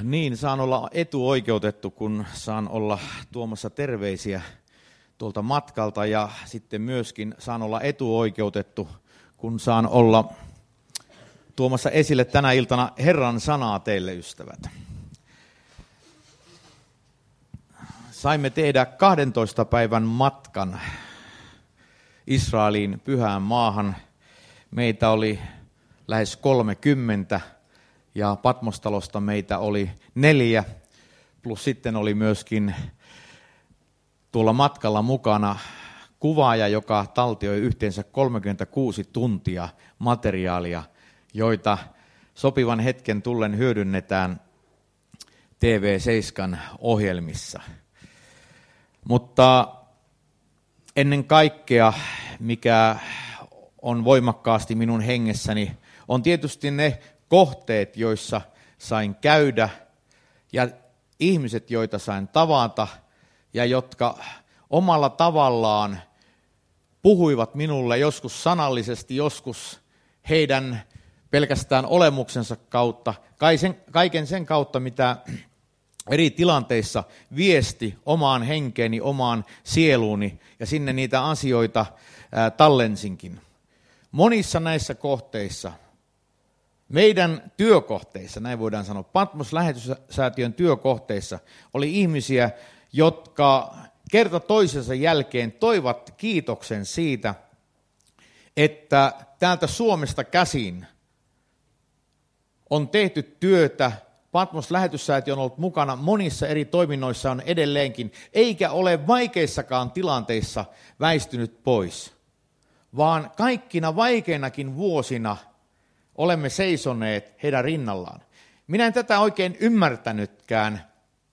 Niin, saan olla etuoikeutettu, kun saan olla tuomassa terveisiä tuolta matkalta ja sitten myöskin saan olla etuoikeutettu, kun saan olla tuomassa esille tänä iltana Herran sanaa teille, ystävät. Saimme tehdä 12 päivän matkan Israeliin pyhään maahan. Meitä oli lähes 30 ja Patmostalosta meitä oli 4, plus sitten oli myöskin tuolla matkalla mukana kuvaaja, joka taltioi yhteensä 36 tuntia materiaalia, joita sopivan hetken tullen hyödynnetään TV7 ohjelmissa. Mutta ennen kaikkea, mikä on voimakkaasti minun hengessäni, on tietysti ne kohteet, joissa sain käydä, ja ihmiset, joita sain tavata, ja jotka omalla tavallaan puhuivat minulle joskus sanallisesti, joskus heidän pelkästään olemuksensa kautta, kaiken sen kautta, mitä eri tilanteissa viesti omaan henkeeni, omaan sieluuni, ja sinne niitä asioita tallensinkin. Monissa näissä kohteissa, meidän työkohteissa, näin voidaan sanoa, Patmos-lähetyssäätiön työkohteissa, oli ihmisiä, jotka kerta toisensa jälkeen toivat kiitoksen siitä, että täältä Suomesta käsin on tehty työtä. Patmos-lähetyssäätiö on ollut mukana monissa eri toiminnoissa on edelleenkin, eikä ole vaikeissakaan tilanteissa väistynyt pois, vaan kaikkina vaikeinakin vuosina olemme seisoneet heidän rinnallaan. Minä en tätä oikein ymmärtänytkään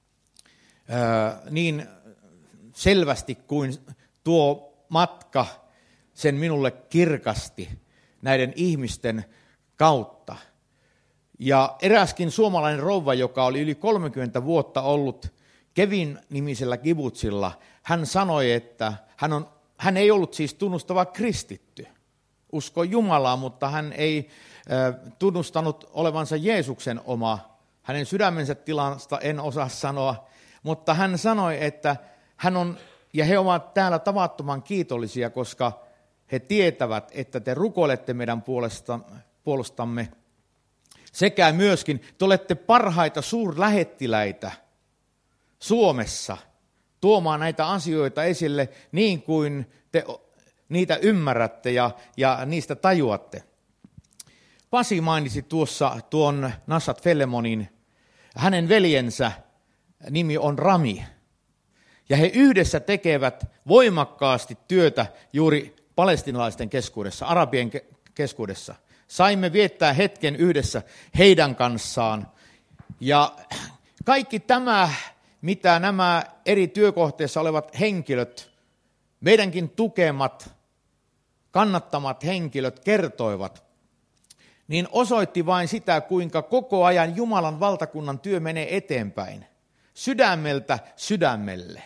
niin selvästi kuin tuo matka sen minulle kirkasti näiden ihmisten kautta. Ja eräskin suomalainen rouva, joka oli yli 30 vuotta ollut Kevin-nimisellä kibutsilla, hän sanoi, että hän ei ollut siis tunnustava kristitty, uskoi Jumalaa, mutta hän ei tunnustanut olevansa Jeesuksen oma. Hänen sydämensä tilasta en osaa sanoa, mutta hän sanoi, että he ovat täällä tavattoman kiitollisia, koska he tietävät, että te rukoilette meidän puolestamme. Sekä myöskin te olette parhaita suurlähettiläitä Suomessa tuomaan näitä asioita esille niin kuin te niitä ymmärrätte ja niistä tajuatte. Pasi mainitsi tuossa tuon Nassat Felemonin, hänen veljensä nimi on Rami. Ja he yhdessä tekevät voimakkaasti työtä juuri palestiinalaisten keskuudessa, arabien keskuudessa. Saimme viettää hetken yhdessä heidän kanssaan. Ja kaikki tämä, mitä nämä eri työkohteissa olevat henkilöt, meidänkin tukemat, kannattamat henkilöt kertoivat, niin osoitti vain sitä, kuinka koko ajan Jumalan valtakunnan työ menee eteenpäin, sydämeltä sydämelle.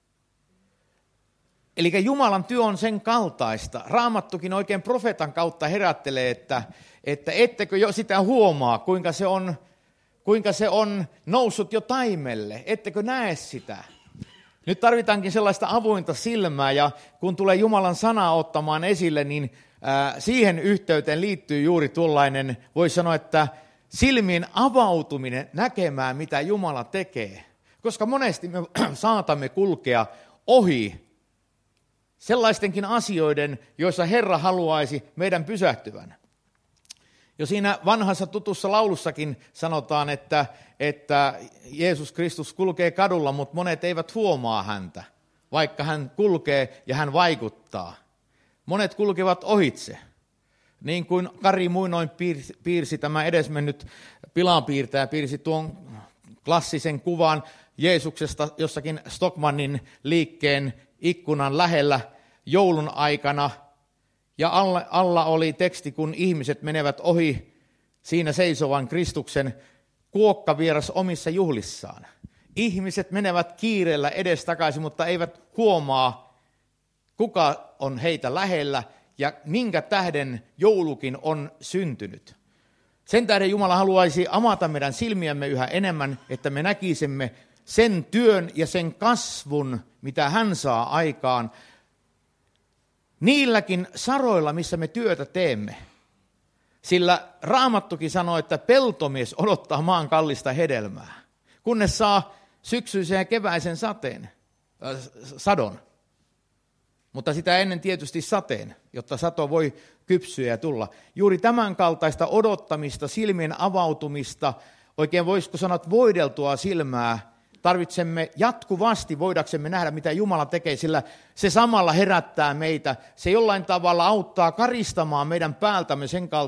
Eli Jumalan työ on sen kaltaista. Raamattukin oikein profeetan kautta herättelee, että ettekö jo sitä huomaa, kuinka se on noussut jo taimelle. Ettekö näe sitä? Nyt tarvitaankin sellaista avointa silmää, ja kun tulee Jumalan sanaa ottamaan esille, niin siihen yhteyteen liittyy juuri tuollainen, voi sanoa, että silmien avautuminen näkemään, mitä Jumala tekee. Koska monesti me saatamme kulkea ohi sellaistenkin asioiden, joissa Herra haluaisi meidän pysähtyvän. Jo siinä vanhassa tutussa laulussakin sanotaan, että Jeesus Kristus kulkee kadulla, mutta monet eivät huomaa häntä, vaikka hän kulkee ja hän vaikuttaa. Monet kulkevat ohitse. Niin kuin Kari muinoin piirsi tämä edesmennyt pilanpiirtäjä, piirsi tuon klassisen kuvan Jeesuksesta jossakin Stockmannin liikkeen ikkunan lähellä joulun aikana, ja alla oli teksti, kun ihmiset menevät ohi siinä seisovan Kristuksen kuokkavieras omissa juhlissaan. Ihmiset menevät kiireellä edestakaisin, mutta eivät huomaa, kuka on heitä lähellä ja minkä tähden joulukin on syntynyt. Sen tähden Jumala haluaisi avata meidän silmiämme yhä enemmän, että me näkisimme sen työn ja sen kasvun, mitä hän saa aikaan, niilläkin saroilla, missä me työtä teemme. Sillä Raamattukin sanoo, että peltomies odottaa maan kallista hedelmää, kunnes saa syksyisen ja keväisen sadon. Mutta sitä ennen tietysti sateen, jotta sato voi kypsyä ja tulla. Juuri tämän kaltaista odottamista, silmien avautumista, oikein voisiko sanoa voideltua silmää, tarvitsemme jatkuvasti voidaksemme nähdä, mitä Jumala tekee, sillä se samalla herättää meitä. Se jollain tavalla auttaa karistamaan meidän päältämme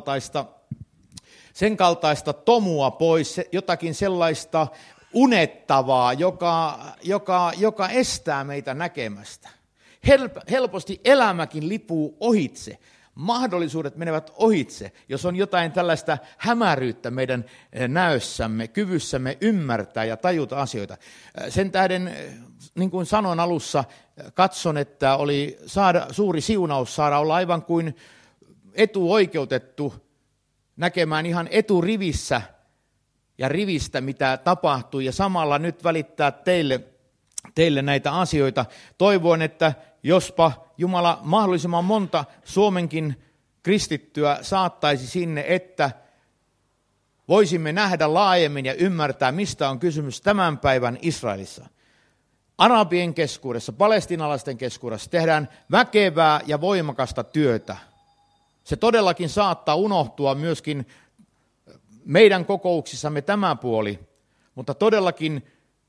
sen kaltaista tomua pois, jotakin sellaista unettavaa, joka estää meitä näkemästä. Helposti elämäkin lipuu ohitse. Mahdollisuudet menevät ohitse, jos on jotain tällaista hämäryyttä meidän näössämme, kyvyssämme ymmärtää ja tajuta asioita. Sen tähden, niin kuin sanoin alussa, katson, että oli suuri siunaus saada olla aivan kuin etuoikeutettu näkemään ihan eturivissä ja rivistä, mitä tapahtui, ja samalla nyt välittää teille näitä asioita. Toivon, että jospa Jumala mahdollisimman monta Suomenkin kristittyä saattaisi sinne, että voisimme nähdä laajemmin ja ymmärtää, mistä on kysymys tämän päivän Israelissa. Arabien keskuudessa, palestiinalaisten keskuudessa tehdään väkevää ja voimakasta työtä. Se todellakin saattaa unohtua myöskin meidän kokouksissamme tämä puoli, mutta todellakin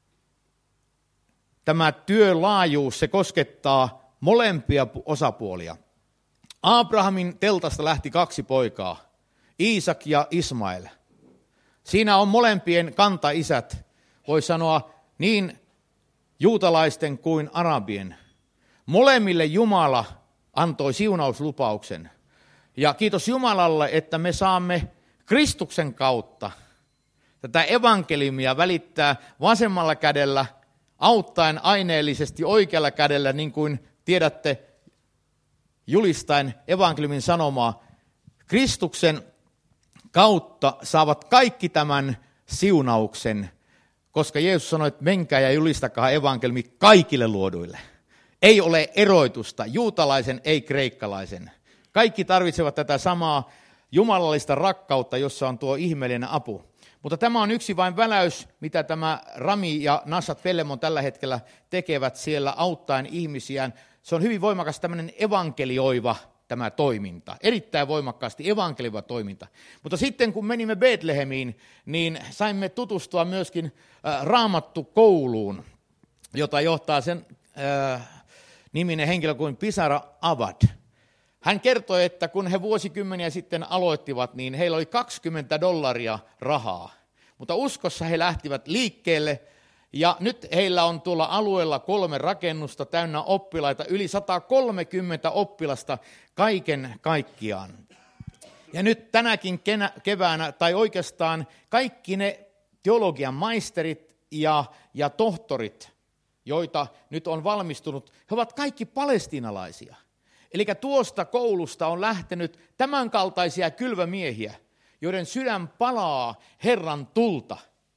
tämä työlaajuus, se koskettaa molempia osapuolia. Abrahamin teltasta lähti 2 poikaa, Iisak ja Ismael. Siinä on molempien kantaisät, voi sanoa niin juutalaisten kuin arabien. Molemmille Jumala antoi siunauslupauksen. Ja kiitos Jumalalle, että me saamme Kristuksen kautta tätä evankeliumia välittää vasemmalla kädellä, auttaen aineellisesti oikealla kädellä, niin kuin tiedätte, julistaen evankeliumin sanomaa. Kristuksen kautta saavat kaikki tämän siunauksen, koska Jeesus sanoi, että menkää ja julistakaa evankeliumi kaikille luoduille. Ei ole eroitusta, juutalaisen ei kreikkalaisen. Kaikki tarvitsevat tätä samaa jumalallista rakkautta, jossa on tuo ihmeellinen apu. Mutta tämä on yksi vain väläys, mitä tämä Rami ja Nashat Pellemon tällä hetkellä tekevät siellä auttaen ihmisiään. Se on hyvin voimakas tämmöinen evankelioiva tämä toiminta, erittäin voimakkaasti evankelioiva toiminta. Mutta sitten kun menimme Betlehemiin, niin saimme tutustua myöskin Raamattu-kouluun, jota johtaa sen niminen henkilö kuin Pisara Abad. Hän kertoi, että kun he vuosikymmeniä sitten aloittivat, niin heillä oli $20 rahaa. Mutta uskossa he lähtivät liikkeelle, ja nyt heillä on tuolla alueella 3 rakennusta täynnä oppilaita, yli 130 oppilasta kaiken kaikkiaan. Ja nyt tänäkin keväänä, tai oikeastaan kaikki ne teologian maisterit ja tohtorit, joita nyt on valmistunut, he ovat kaikki palestiinalaisia. Eli tuosta koulusta on lähtenyt tämänkaltaisia kylvämiehiä, joiden sydän palaa Herran tulta.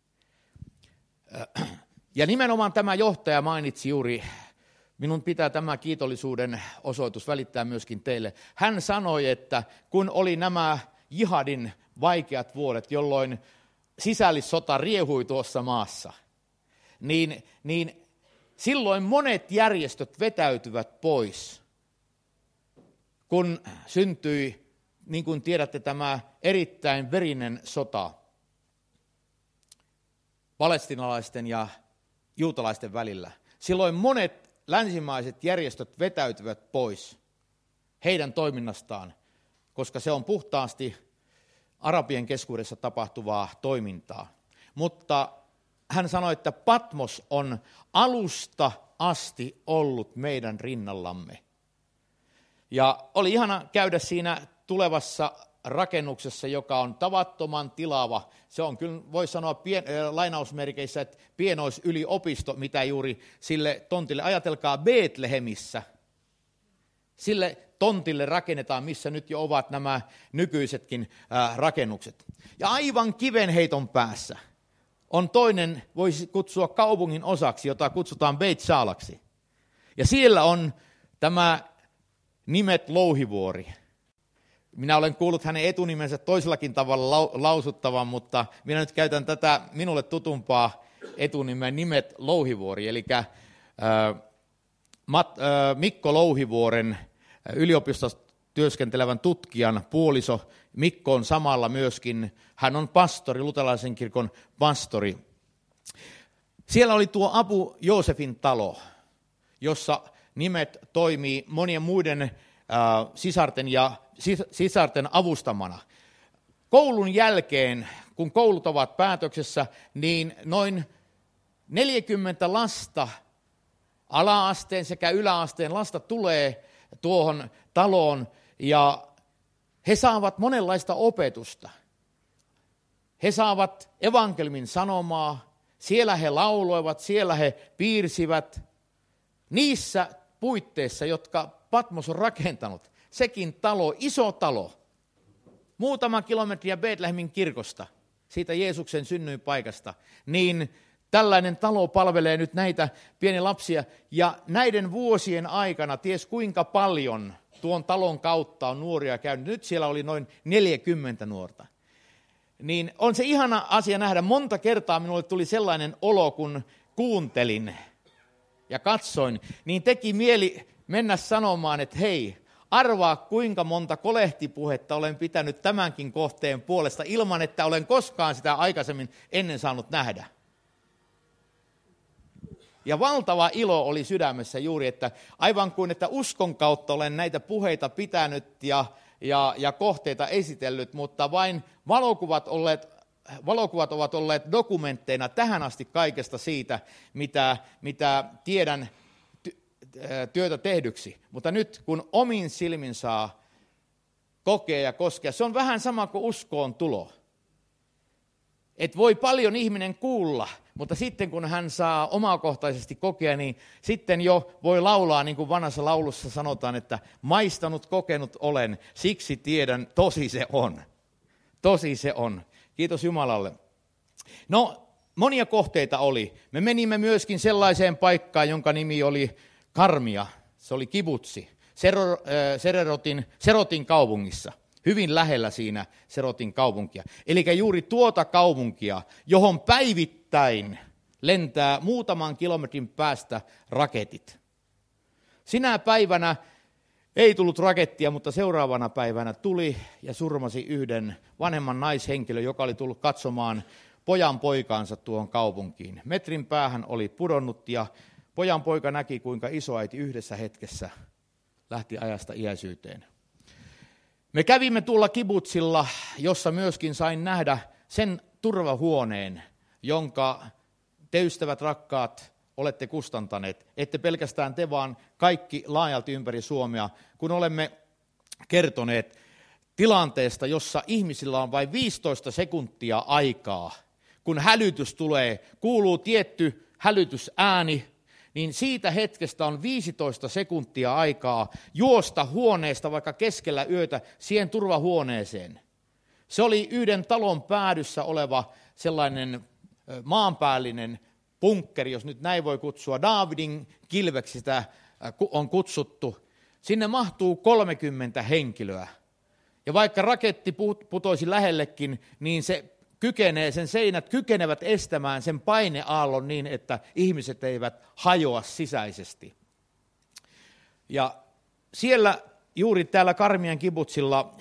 Ja nimenomaan tämä johtaja mainitsi juuri, minun pitää tämä kiitollisuuden osoitus välittää myöskin teille. Hän sanoi, että kun oli nämä jihadin vaikeat vuodet, jolloin sisällissota riehui tuossa maassa, niin silloin monet järjestöt vetäytyvät pois, kun syntyi, niin kuin tiedätte, tämä erittäin verinen sota palestiinalaisten ja juutalaisten välillä. Silloin monet länsimaiset järjestöt vetäytyvät pois heidän toiminnastaan, koska se on puhtaasti arabien keskuudessa tapahtuvaa toimintaa. Mutta hän sanoi, että Patmos on alusta asti ollut meidän rinnallamme. Ja oli ihana käydä siinä tulevassa rakennuksessa, joka on tavattoman tilava. Se on kyllä, voi sanoa lainausmerkeissä, että pienoisyliopisto, mitä juuri sille tontille. Ajatelkaa Betlehemissä, sille tontille rakennetaan, missä nyt jo ovat nämä nykyisetkin rakennukset. Ja aivan kivenheiton päässä on toinen, voisi kutsua kaupungin osaksi, jota kutsutaan Beit Shaalaksi. Ja siellä on tämä nimet Louhivuori. Minä olen kuullut hänen etunimensä toisellakin tavalla lausuttavan, mutta minä nyt käytän tätä minulle tutumpaa etunimeä nimet Louhivuori. Eli Mikko Louhivuoren yliopistossa työskentelevän tutkijan puoliso. Mikko on samalla myöskin, hän on pastori, luterilaisen kirkon pastori. Siellä oli tuo Abu Joosefin talo, jossa nimet toimii monien muiden sisarten avustamana. Koulun jälkeen, kun koulut ovat päätöksessä, niin noin 40 lasta, ala-asteen sekä yläasteen lasta tulee tuohon taloon ja he saavat monenlaista opetusta. He saavat evankeliumin sanomaa, siellä he lauloivat, siellä he piirsivät niissä puitteissa, jotka Patmos on rakentanut. Sekin talo, iso talo, muutama kilometriä Betlehemin kirkosta, siitä Jeesuksen synnyinpaikasta, niin tällainen talo palvelee nyt näitä pieniä lapsia. Ja näiden vuosien aikana, ties kuinka paljon tuon talon kautta on nuoria käynyt. Nyt siellä oli noin 40 nuorta. Niin on se ihana asia nähdä. Monta kertaa minulle tuli sellainen olo, kun kuuntelin ja katsoin, niin teki mieli mennä sanomaan, että hei, arvaa kuinka monta kolehtipuhetta olen pitänyt tämänkin kohteen puolesta ilman, että olen koskaan sitä aikaisemmin ennen saanut nähdä. Ja valtava ilo oli sydämessä juuri, että aivan kuin että uskon kautta olen näitä puheita pitänyt ja kohteita esitellyt, mutta vain valokuvat ovat olleet dokumentteina tähän asti kaikesta siitä, mitä tiedän työtä tehdyksi. Mutta nyt kun omin silmin saa kokea ja koskea, se on vähän sama kuin uskoon tulo. Et voi paljon ihminen kuulla, mutta sitten kun hän saa omakohtaisesti kokea, niin sitten jo voi laulaa, niin kuin vanhassa laulussa sanotaan, että maistanut, kokenut olen, siksi tiedän, tosi se on. Tosi se on. Kiitos Jumalalle. No, monia kohteita oli. Me menimme myöskin sellaiseen paikkaan, jonka nimi oli Karmia. Se oli kibutsi, Serotin kaupungissa. Hyvin lähellä siinä Serotin kaupunkia. Eli juuri tuota kaupunkia, johon päivittäin lentää muutaman kilometrin päästä raketit. Sinä päivänä ei tullut rakettia, mutta seuraavana päivänä tuli ja surmasi yhden vanhemman naishenkilön, joka oli tullut katsomaan pojan poikaansa tuohon kaupunkiin. Metrin päähän oli pudonnut ja pojan poika näki, kuinka isoäiti yhdessä hetkessä lähti ajasta iäisyyteen. Me kävimme tuolla kibutsilla, jossa myöskin sain nähdä sen turvahuoneen, jonka te ystävät rakkaat olette kustantaneet. Ette pelkästään te, vaan kaikki laajalti ympäri Suomea, kun olemme kertoneet tilanteesta, jossa ihmisillä on vain 15 sekuntia aikaa. Kun hälytys tulee, kuuluu tietty hälytysääni, niin siitä hetkestä on 15 sekuntia aikaa juosta huoneesta vaikka keskellä yötä siihen turvahuoneeseen. Se oli yhden talon päädyssä oleva sellainen maanpäällinen bunkkeri, jos nyt näin voi kutsua. Daavidin kilveksi sitä on kutsuttu. Sinne mahtuu 30 henkilöä. Ja vaikka raketti putoisi lähellekin, niin sen seinät kykenevät estämään sen paineaallon niin, että ihmiset eivät hajoa sisäisesti. Ja siellä juuri täällä Karmian kibutsilla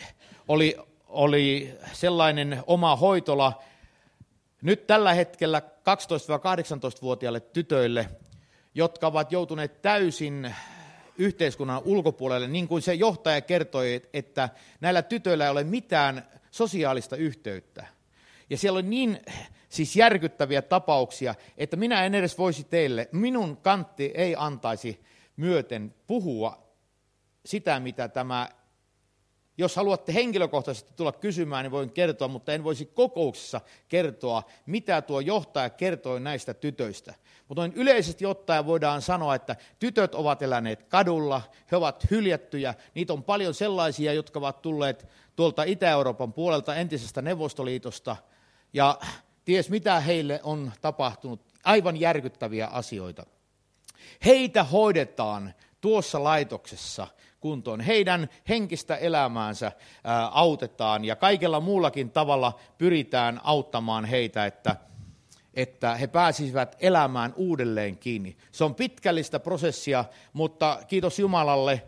oli sellainen oma hoitola nyt tällä hetkellä 12-18-vuotiaille tytöille, jotka ovat joutuneet täysin yhteiskunnan ulkopuolelle, niin kuin se johtaja kertoi, että näillä tytöillä ei ole mitään sosiaalista yhteyttä. Ja siellä on niin siis järkyttäviä tapauksia, että minä en edes voisi teille, minun kantti ei antaisi myöten puhua sitä, mitä tämä Jos haluatte henkilökohtaisesti tulla kysymään, niin voin kertoa, mutta en voisi kokouksessa kertoa, mitä tuo johtaja kertoi näistä tytöistä. Mutta noin yleisesti ottaen voidaan sanoa, että tytöt ovat eläneet kadulla, he ovat hyljättyjä. Niitä on paljon sellaisia, jotka ovat tulleet tuolta Itä-Euroopan puolelta entisestä Neuvostoliitosta. Ja ties mitä heille on tapahtunut, aivan järkyttäviä asioita. Heitä hoidetaan tuossa laitoksessa kuntoon. Heidän henkistä elämäänsä autetaan ja kaikella muullakin tavalla pyritään auttamaan heitä, että he pääsisivät elämään uudelleen kiinni. Se on pitkällistä prosessia, mutta kiitos Jumalalle,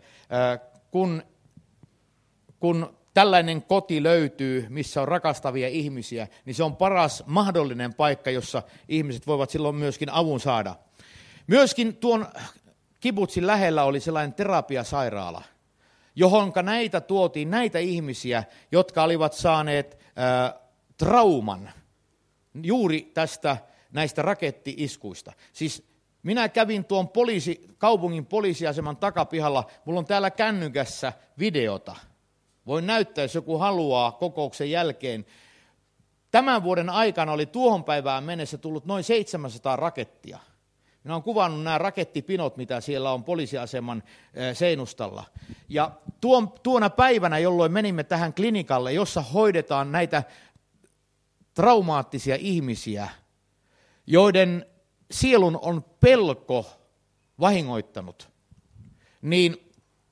kun tällainen koti löytyy, missä on rakastavia ihmisiä, niin se on paras mahdollinen paikka, jossa ihmiset voivat silloin myöskin avun saada. Myöskin tuon kibutsin lähellä oli sellainen terapiasairaala, johonka tuotiin näitä ihmisiä, jotka olivat saaneet trauman juuri näistä raketti-iskuista. Siis minä kävin tuon kaupungin poliisiaseman takapihalla, mulla on täällä kännykässä videota. Voin näyttää, jos joku haluaa kokouksen jälkeen. Tämän vuoden aikana oli tuohon päivään mennessä tullut noin 700 rakettia. Minä olen kuvannut nämä rakettipinot, mitä siellä on poliisiaseman seinustalla. Ja tuona päivänä, jolloin menimme tähän klinikalle, jossa hoidetaan näitä traumaattisia ihmisiä, joiden sielun on pelko vahingoittanut, niin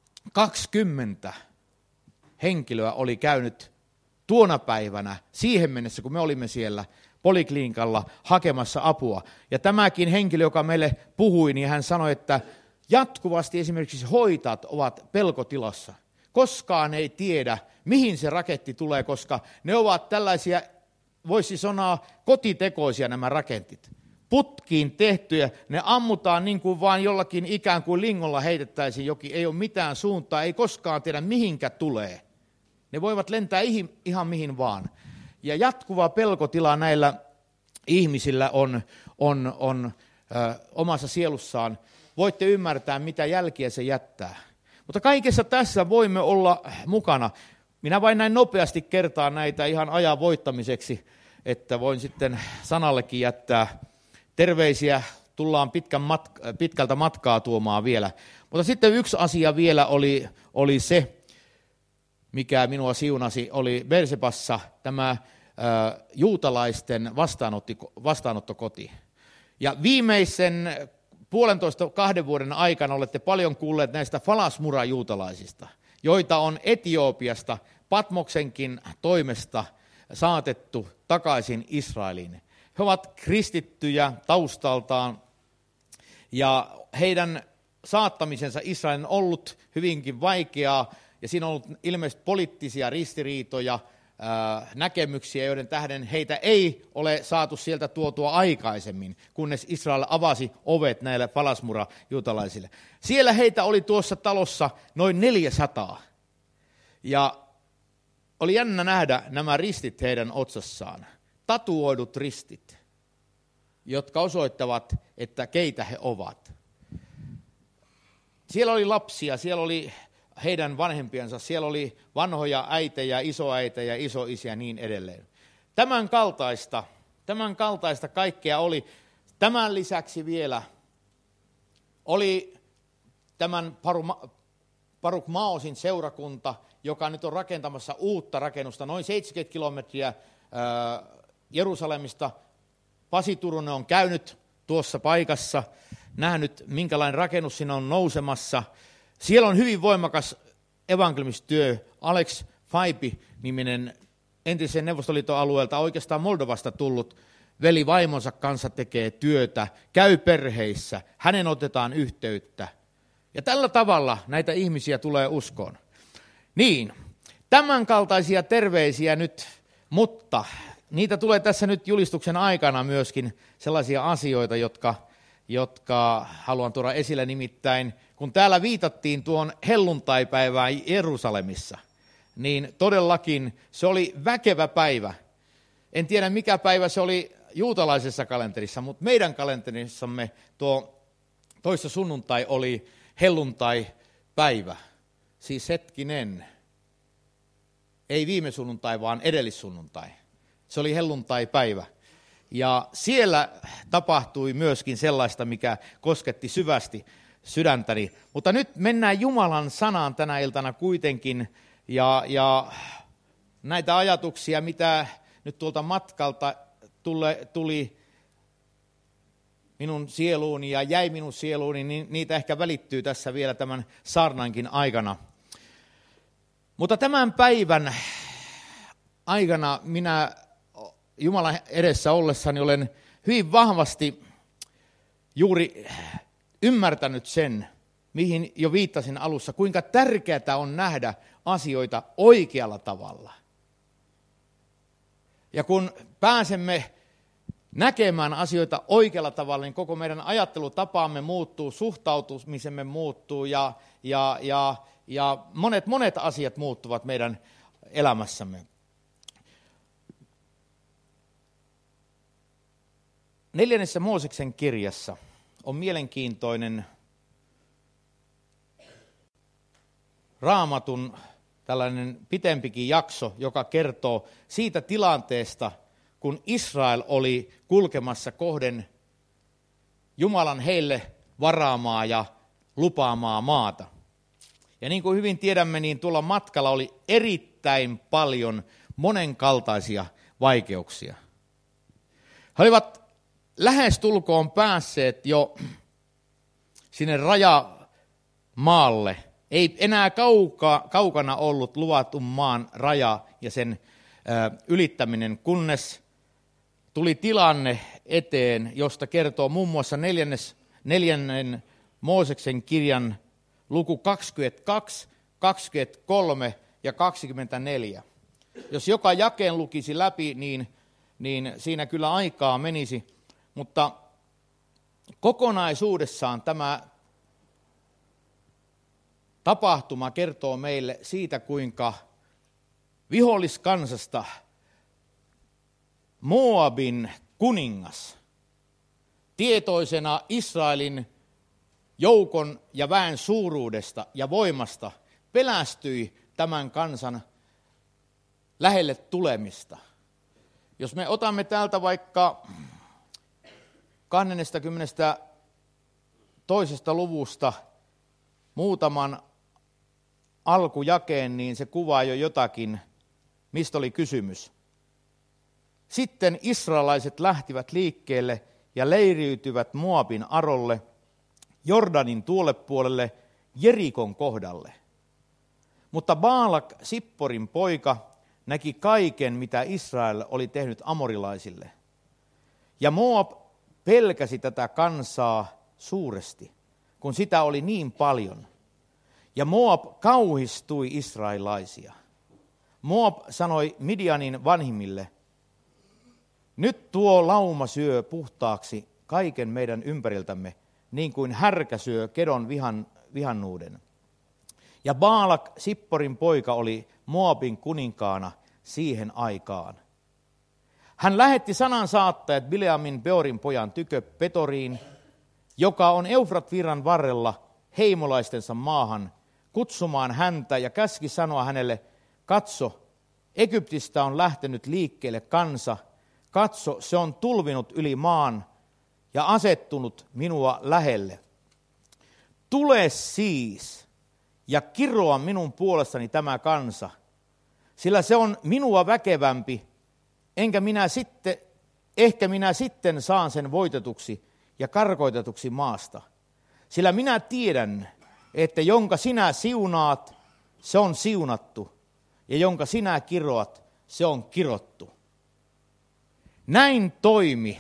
20 henkilöä oli käynyt tuona päivänä siihen mennessä, kun me olimme siellä poliklinikalla hakemassa apua. Ja tämäkin henkilö, joka meille puhui, niin hän sanoi, että jatkuvasti esimerkiksi hoitajat ovat pelkotilassa. Koskaan ei tiedä, mihin se raketti tulee, koska ne ovat tällaisia, voisi sanoa, kotitekoisia nämä raketit. Putkiin tehtyjä, ne ammutaan niin kuin vaan jollakin ikään kuin lingolla heitettäisiin jokin, ei ole mitään suuntaa, ei koskaan tiedä mihinkä tulee. Ne voivat lentää ihan mihin vaan. Ja jatkuva pelkotila näillä ihmisillä on omassa sielussaan. Voitte ymmärtää, mitä jälkiä se jättää. Mutta kaikessa tässä voimme olla mukana. Minä vain näin nopeasti kertaan näitä ihan ajan voittamiseksi, että voin sitten sanallekin jättää terveisiä. Tullaan pitkältä matkaa tuomaan vielä. Mutta sitten yksi asia vielä oli se, mikä minua siunasi, oli Bersebassa tämä juutalaisten vastaanottokoti. Ja viimeisen 1,5–2 vuoden aikana olette paljon kuulleet näistä falasmura-juutalaisista, joita on Etiopiasta Patmoksenkin toimesta saatettu takaisin Israeliin. He ovat kristittyjä taustaltaan ja heidän saattamisensa Israelin on ollut hyvinkin vaikeaa ja siinä on ollut ilmeisesti poliittisia ristiriitoja, näkemyksiä, joiden tähden heitä ei ole saatu sieltä tuotua aikaisemmin, kunnes Israel avasi ovet näille falasmura-juutalaisille. Siellä heitä oli tuossa talossa noin 400. Ja oli jännä nähdä nämä ristit heidän otsassaan. Tatuoidut ristit, jotka osoittavat, että keitä he ovat. Siellä oli lapsia, siellä oli heidän vanhempiansa, siellä oli vanhoja äitejä, isoäitejä, isoisiä ja niin edelleen. Tämän kaltaista kaikkea oli. Tämän lisäksi vielä oli tämän Baruch Maosin seurakunta, joka nyt on rakentamassa uutta rakennusta, noin 70 kilometriä Jerusalemista. Pasi Turunen on käynyt tuossa paikassa, nähnyt minkälainen rakennus siinä on nousemassa. Siellä on hyvin voimakas evankeliumistyö. Alex Faipi-niminen entisen Neuvostoliiton alueelta, oikeastaan Moldovasta tullut veli vaimonsa kanssa tekee työtä, käy perheissä, hänen otetaan yhteyttä. Ja tällä tavalla näitä ihmisiä tulee uskoon. Niin, tämän kaltaisia terveisiä nyt, mutta niitä tulee tässä nyt julistuksen aikana myöskin sellaisia asioita, jotka haluan tuoda esille, nimittäin kun täällä viitattiin tuon helluntaipäivään Jerusalemissa, niin todellakin se oli väkevä päivä. En tiedä mikä päivä se oli juutalaisessa kalenterissa, mutta meidän kalenterissamme tuo toissa sunnuntai oli helluntaipäivä. Siis hetkinen, Ei viime sunnuntai, vaan edellissunnuntai. Se oli helluntai-päivä. Ja siellä tapahtui myöskin sellaista, mikä kosketti syvästi sydäntäni. Mutta nyt mennään Jumalan sanaan tänä iltana kuitenkin. Ja näitä ajatuksia, mitä nyt tuolta matkalta tuli minun sieluuni ja jäi minun sieluuni, niin niitä ehkä välittyy tässä vielä tämän saarnankin aikana. Mutta tämän päivän aikana minä Jumalan edessä ollessani olen hyvin vahvasti juuri ymmärtänyt sen, mihin jo viittasin alussa, kuinka tärkeää on nähdä asioita oikealla tavalla. Ja kun pääsemme näkemään asioita oikealla tavalla, niin koko meidän ajattelutapaamme muuttuu, suhtautumisemme muuttuu ja monet asiat muuttuvat meidän elämässämme. 4. Mooseksen kirjassa on mielenkiintoinen Raamatun tällainen pitempikin jakso, joka kertoo siitä tilanteesta, kun Israel oli kulkemassa kohden Jumalan heille varaamaa ja lupaamaa maata. Ja niin kuin hyvin tiedämme, niin tuolla matkalla oli erittäin paljon monenkaltaisia vaikeuksia. He olivat lähestulkoon päässeet jo sinne rajamaalle. Ei enää kaukana ollut luvatun maan raja ja sen ylittäminen, kunnes tuli tilanne eteen, josta kertoo muun muassa 4. Mooseksen kirjan luku 22, 23 ja 24. Jos joka jakeen lukisi läpi, niin siinä kyllä aikaa menisi, mutta kokonaisuudessaan tämä tapahtuma kertoo meille siitä, kuinka viholliskansasta Moabin kuningas, tietoisena Israelin joukon ja väen suuruudesta ja voimasta, pelästyi tämän kansan lähelle tulemista. Jos me otamme täältä vaikka 22. luvusta muutaman alkujakeen, niin se kuvaa jo jotakin, mistä oli kysymys. Sitten israelaiset lähtivät liikkeelle ja leiriytyvät Moabin arolle, Jordanin tuolle puolelle, Jerikon kohdalle. Mutta Baalak, Sipporin poika, näki kaiken, mitä Israel oli tehnyt amorilaisille. Ja Moab pelkäsi tätä kansaa suuresti, kun sitä oli niin paljon. Ja Moab kauhistui israelaisia. Moab sanoi Midianin vanhimmille, nyt tuo lauma syö puhtaaksi kaiken meidän ympäriltämme, niin kuin härkä syö kedon vihannuuden. Ja Baalak, Sipporin poika, oli Moabin kuninkaana siihen aikaan. Hän lähetti sanansaattajat Bileamin Beorin pojan tykö Petoriin, joka on Eufrat-virran varrella heimolaistensa maahan, kutsumaan häntä ja käski sanoa hänelle, katso, Egyptistä on lähtenyt liikkeelle kansa, katso, se on tulvinut yli maan ja asettunut minua lähelle. Tule siis ja kiroa minun puolestani tämä kansa, sillä se on minua väkevämpi, ehkä minä sitten saan sen voitetuksi ja karkoitetuksi maasta. Sillä minä tiedän, että jonka sinä siunaat, se on siunattu, ja jonka sinä kiroat, se on kirottu. Näin toimi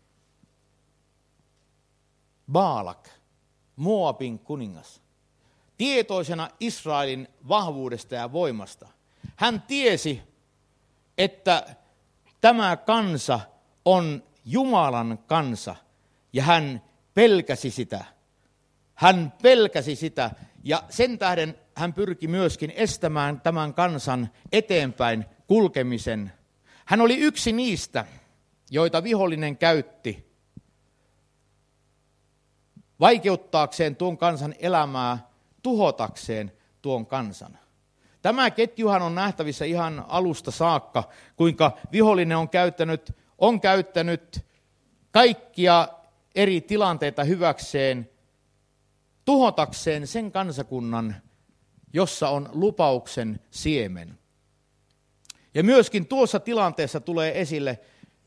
Baalak, Moabin kuningas, tietoisena Israelin vahvuudesta ja voimasta. Hän tiesi, että tämä kansa on Jumalan kansa, ja hän pelkäsi sitä. Hän pelkäsi sitä, ja sen tähden hän pyrki myöskin estämään tämän kansan eteenpäin kulkemisen. Hän oli yksi niistä, joita vihollinen käytti vaikeuttaakseen tuon kansan elämää, tuhotakseen tuon kansan. Tämä ketjuhan on nähtävissä ihan alusta saakka, kuinka vihollinen on käyttänyt kaikkia eri tilanteita hyväkseen, tuhotakseen sen kansakunnan, jossa on lupauksen siemen. Ja myöskin tuossa tilanteessa tulee esille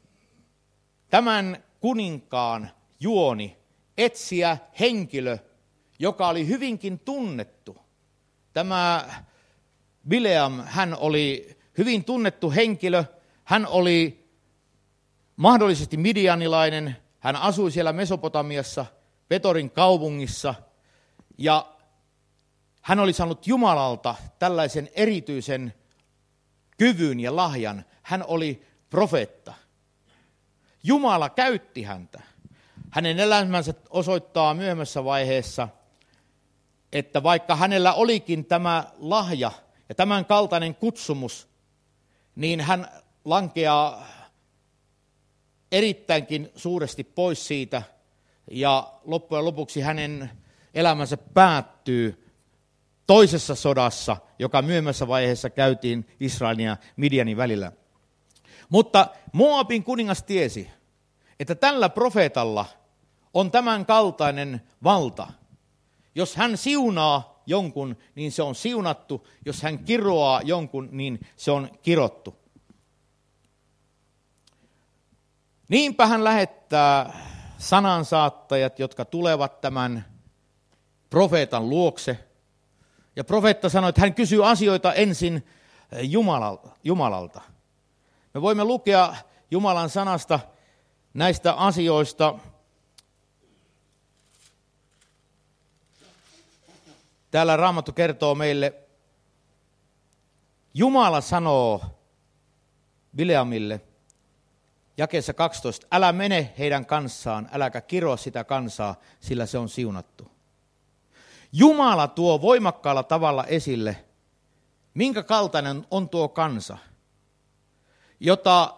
tämän kuninkaan juoni, etsiä henkilö, joka oli hyvinkin tunnettu. Tämä Bileam, hän oli hyvin tunnettu henkilö, hän oli mahdollisesti midianilainen, hän asui siellä Mesopotamiassa, Petorin kaupungissa, ja hän oli saanut Jumalalta tällaisen erityisen kyvyn ja lahjan. Hän oli profeetta. Jumala käytti häntä. Hänen elämänsä osoittaa myöhemmässä vaiheessa, että vaikka hänellä olikin tämä lahja ja tämän kaltainen kutsumus, niin hän lankeaa erittäinkin suuresti pois siitä, ja loppujen lopuksi hänen elämänsä päättyy toisessa sodassa, joka myöhemmässä vaiheessa käytiin Israelin ja Midianin välillä. Mutta Moabin kuningas tiesi, että tällä profeetalla on tämän kaltainen valta. Jos hän siunaa jonkun, niin se on siunattu. Jos hän kiroaa jonkun, niin se on kirottu. Niinpä hän lähettää sanansaattajat, jotka tulevat tämän profeetan luokse. Ja profeetta sanoi, että hän kysyy asioita ensin Jumalalta. Me voimme lukea Jumalan sanasta näistä asioista. Täällä Raamattu kertoo meille, Jumala sanoo Bileamille, jakeessa 12, älä mene heidän kanssaan, äläkä kiroa sitä kansaa, sillä se on siunattu. Jumala tuo voimakkaalla tavalla esille, minkä kaltainen on tuo kansa, jota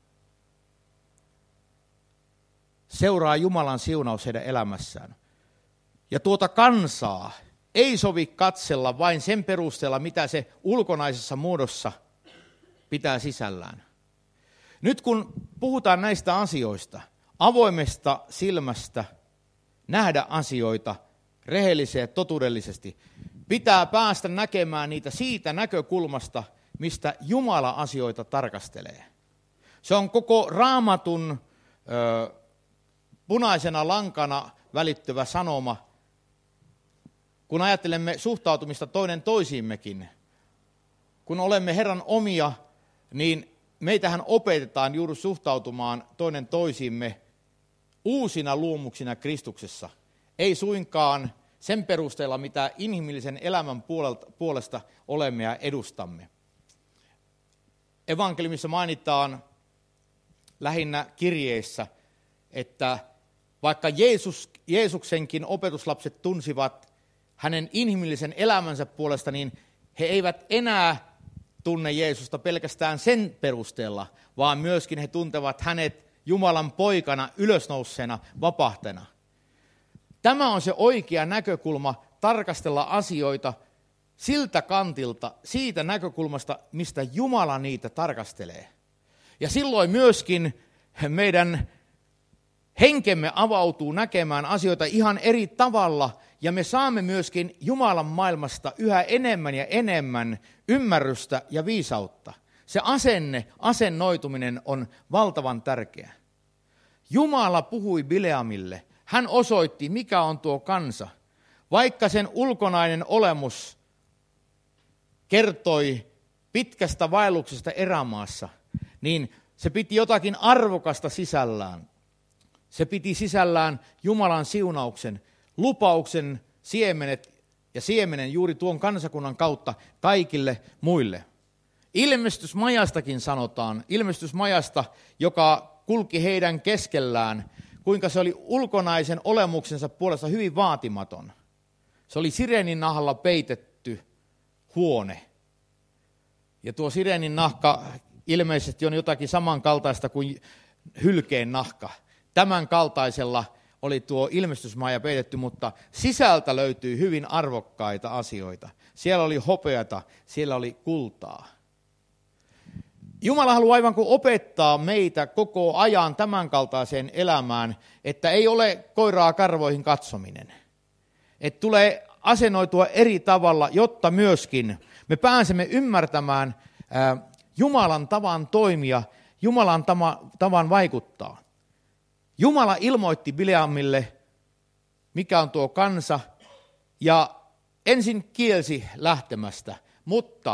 seuraa Jumalan siunaus heidän elämässään. Ja tuota kansaa ei sovi katsella vain sen perusteella, mitä se ulkonaisessa muodossa pitää sisällään. Nyt kun puhutaan näistä asioista, avoimesta silmästä nähdä asioita rehellisesti ja totuudellisesti, pitää päästä näkemään niitä siitä näkökulmasta, mistä Jumala asioita tarkastelee. Se on koko Raamatun punaisena lankana välittyvä sanoma, kun ajattelemme suhtautumista toinen toisiimmekin. Kun olemme Herran omia, niin meitähän opetetaan juuri suhtautumaan toinen toisiimme uusina luomuksina Kristuksessa. Ei suinkaan sen perusteella, mitä inhimillisen elämän puolesta olemme ja edustamme. Evankeliumissa mainitaan lähinnä kirjeissä, että vaikka Jeesuksenkin opetuslapset tunsivat hänen inhimillisen elämänsä puolesta, niin he eivät enää tunne Jeesusta pelkästään sen perusteella, vaan myöskin he tuntevat hänet Jumalan poikana, ylösnouseena, vapahtena. Tämä on se oikea näkökulma tarkastella asioita siltä kantilta, siitä näkökulmasta, mistä Jumala niitä tarkastelee. Ja silloin myöskin meidän henkemme avautuu näkemään asioita ihan eri tavalla, ja me saamme myöskin Jumalan maailmasta yhä enemmän ja enemmän ymmärrystä ja viisautta. Se asennoituminen on valtavan tärkeä. Jumala puhui Bileamille. Hän osoitti, mikä on tuo kansa. Vaikka sen ulkonainen olemus kertoi pitkästä vaelluksesta erämaassa, niin se piti jotakin arvokasta sisällään. Se piti sisällään Jumalan siunauksen, lupauksen siemenet ja siemenen juuri tuon kansakunnan kautta kaikille muille. Ilmestysmajastakin sanotaan, ilmestysmajasta, joka kulki heidän keskellään, kuinka se oli ulkonaisen olemuksensa puolesta hyvin vaatimaton. Se oli sireenin nahalla peitetty huone. Ja tuo sireenin nahka ilmeisesti on jotakin samankaltaista kuin hylkeen nahka. Tämän kaltaisella oli tuo ilmestysmaja peitetty, mutta sisältä löytyy hyvin arvokkaita asioita. Siellä oli hopeata, siellä oli kultaa. Jumala haluaa aivan kuin opettaa meitä koko ajan tämänkaltaiseen elämään, että ei ole koiraa karvoihin katsominen. Että tulee asennoitua eri tavalla, jotta myöskin me pääsemme ymmärtämään Jumalan tavan toimia, Jumalan tavan vaikuttaa. Jumala ilmoitti Bileamille, mikä on tuo kansa, ja ensin kielsi lähtemästä, mutta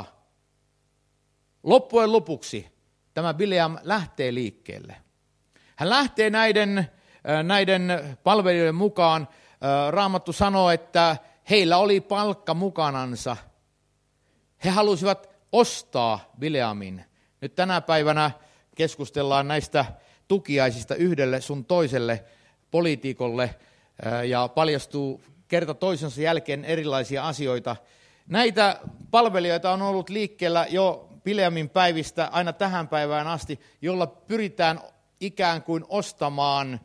loppujen lopuksi tämä Bileam lähtee liikkeelle. Hän lähtee näiden palvelijoiden mukaan. Raamattu sanoo, että heillä oli palkka mukanansa. He halusivat ostaa Bileamin. Nyt tänä päivänä keskustellaan näistä tukiaisista yhdelle sun toiselle poliitikolle ja paljastuu kerta toisensa jälkeen erilaisia asioita. Näitä palvelijoita on ollut liikkeellä jo Bileamin päivistä aina tähän päivään asti, jolla pyritään ikään kuin ostamaan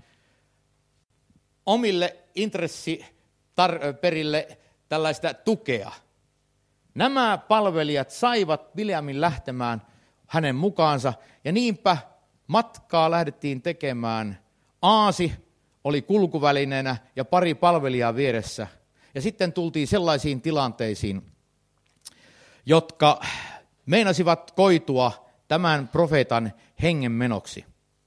omille intressiperille tällaista tukea. Nämä palvelijat saivat Bileamin lähtemään hänen mukaansa, ja niinpä matkaa lähdettiin tekemään. Aasi oli kulkuvälineenä ja pari palvelijaa vieressä. Ja sitten tultiin sellaisiin tilanteisiin, jotka meinasivat koitua tämän profeetan hengenmenoksi.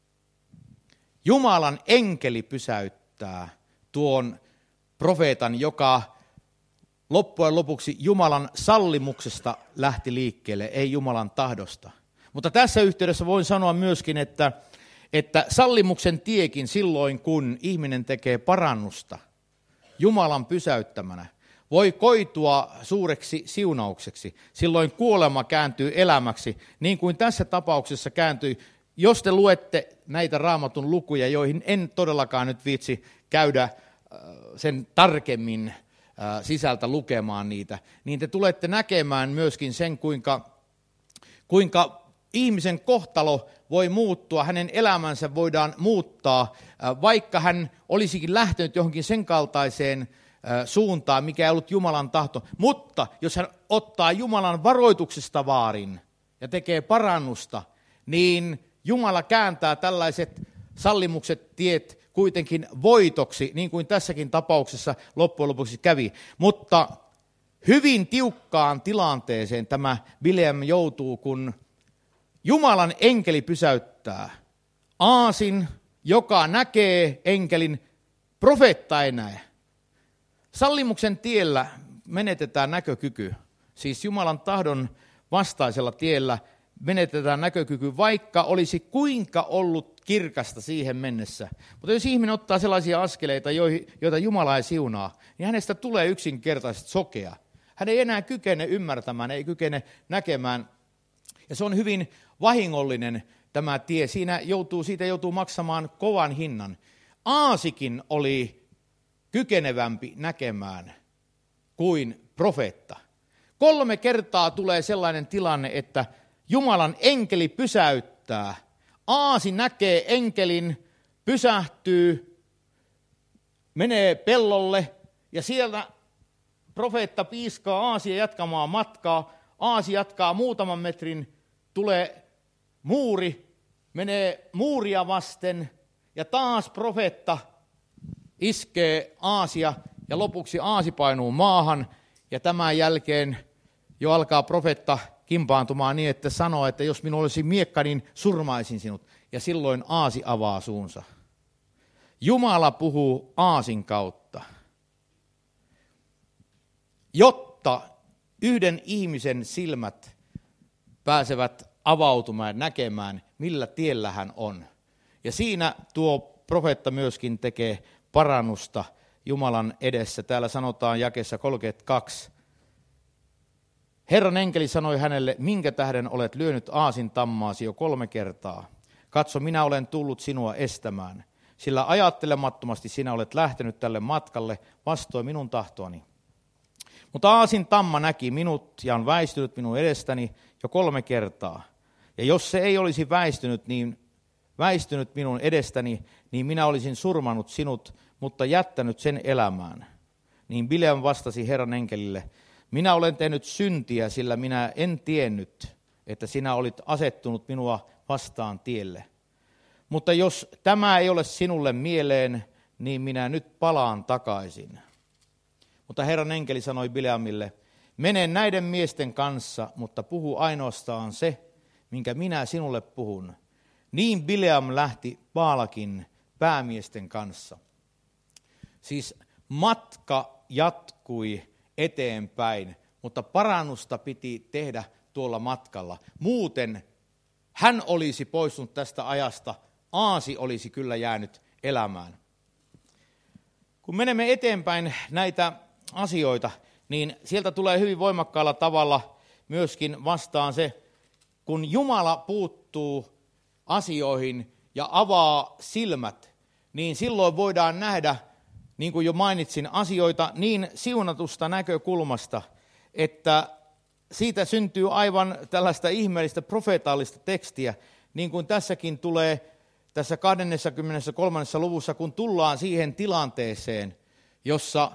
Jumalan enkeli pysäyttää tuon profeetan, joka loppujen lopuksi Jumalan sallimuksesta lähti liikkeelle, ei Jumalan tahdosta. Mutta tässä yhteydessä voin sanoa myöskin, että sallimuksen tiekin silloin, kun ihminen tekee parannusta Jumalan pysäyttämänä, voi koitua suureksi siunaukseksi. Silloin kuolema kääntyy elämäksi, niin kuin tässä tapauksessa kääntyi. Jos te luette näitä Raamatun lukuja, joihin en todellakaan nyt viitsi käydä sen tarkemmin sisältä lukemaan niitä, niin te tulette näkemään myöskin sen, kuinka ihmisen kohtalo voi muuttua, hänen elämänsä voidaan muuttaa, vaikka hän olisikin lähtenyt johonkin sen kaltaiseen suuntaan, mikä ei ollut Jumalan tahto. Mutta jos hän ottaa Jumalan varoituksesta vaarin ja tekee parannusta, niin Jumala kääntää tällaiset sallimukset tiet kuitenkin voitoksi, niin kuin tässäkin tapauksessa loppujen lopuksi kävi. Mutta hyvin tiukkaan tilanteeseen tämä Bileam joutuu, kun Jumalan enkeli pysäyttää. Aasin, joka näkee enkelin, profeetta ei näe. Sallimuksen tiellä menetetään näkökyky, siis Jumalan tahdon vastaisella tiellä menetetään näkökyky, vaikka olisi kuinka ollut kirkasta siihen mennessä. Mutta jos ihminen ottaa sellaisia askeleita, joita Jumala ei siunaa, niin hänestä tulee yksinkertaisesti sokea. Hän ei enää kykene ymmärtämään, ei kykene näkemään. Ja se on hyvin vahingollinen tämä tie. Siitä joutuu maksamaan kovan hinnan. Aasikin oli kykenevämpi näkemään kuin profeetta. 3 kertaa tulee sellainen tilanne, että Jumalan enkeli pysäyttää. Aasi näkee enkelin, pysähtyy, menee pellolle ja sieltä profeetta piiskaa Aasia jatkamaan matkaa. Aasi jatkaa muutaman metrin, tulee muuri, menee muuria vasten ja taas profeetta iskee Aasia ja lopuksi Aasi painuu maahan ja tämän jälkeen jo alkaa profeetta kimpaantumaan niin, että sanoo, että jos minulla olisi miekka, niin surmaisin sinut. Ja silloin Aasi avaa suunsa. Jumala puhuu Aasin kautta, jotta yhden ihmisen silmät pääsevät avautumaan ja näkemään, millä tiellä hän on. Ja siinä tuo profeetta myöskin tekee parannusta Jumalan edessä. Täällä sanotaan jakeessa 32. Herran enkeli sanoi hänelle, minkä tähden olet lyönyt aasin tammaasi jo 3 kertaa? Katso, minä olen tullut sinua estämään, sillä ajattelemattomasti sinä olet lähtenyt tälle matkalle vastoin minun tahtoani. Mutta aasin tamma näki minut ja on väistynyt minun edestäni jo 3 kertaa. Ja jos se ei olisi väistynyt minun edestäni, niin minä olisin surmannut sinut, mutta jättänyt sen elämään. Niin Bileam vastasi Herran enkelille, minä olen tehnyt syntiä, sillä minä en tiennyt, että sinä olit asettunut minua vastaan tielle. Mutta jos tämä ei ole sinulle mieleen, niin minä nyt palaan takaisin. Mutta Herran enkeli sanoi Bileamille, mene näiden miesten kanssa, mutta puhu ainoastaan se, minkä minä sinulle puhun. Niin Bileam lähti Baalakin päämiesten kanssa. Siis matka jatkui eteenpäin, mutta parannusta piti tehdä tuolla matkalla. Muuten hän olisi poistunut tästä ajasta, aasi olisi kyllä jäänyt elämään. Kun menemme eteenpäin näitä asioita, niin sieltä tulee hyvin voimakkaalla tavalla myöskin vastaan se, kun Jumala puuttuu asioihin ja avaa silmät, niin silloin voidaan nähdä, niin kuin jo mainitsin, asioita niin siunatusta näkökulmasta, että siitä syntyy aivan tällaista ihmeellistä profeetallista tekstiä, niin kuin tässäkin tulee tässä 23. luvussa, kun tullaan siihen tilanteeseen, jossa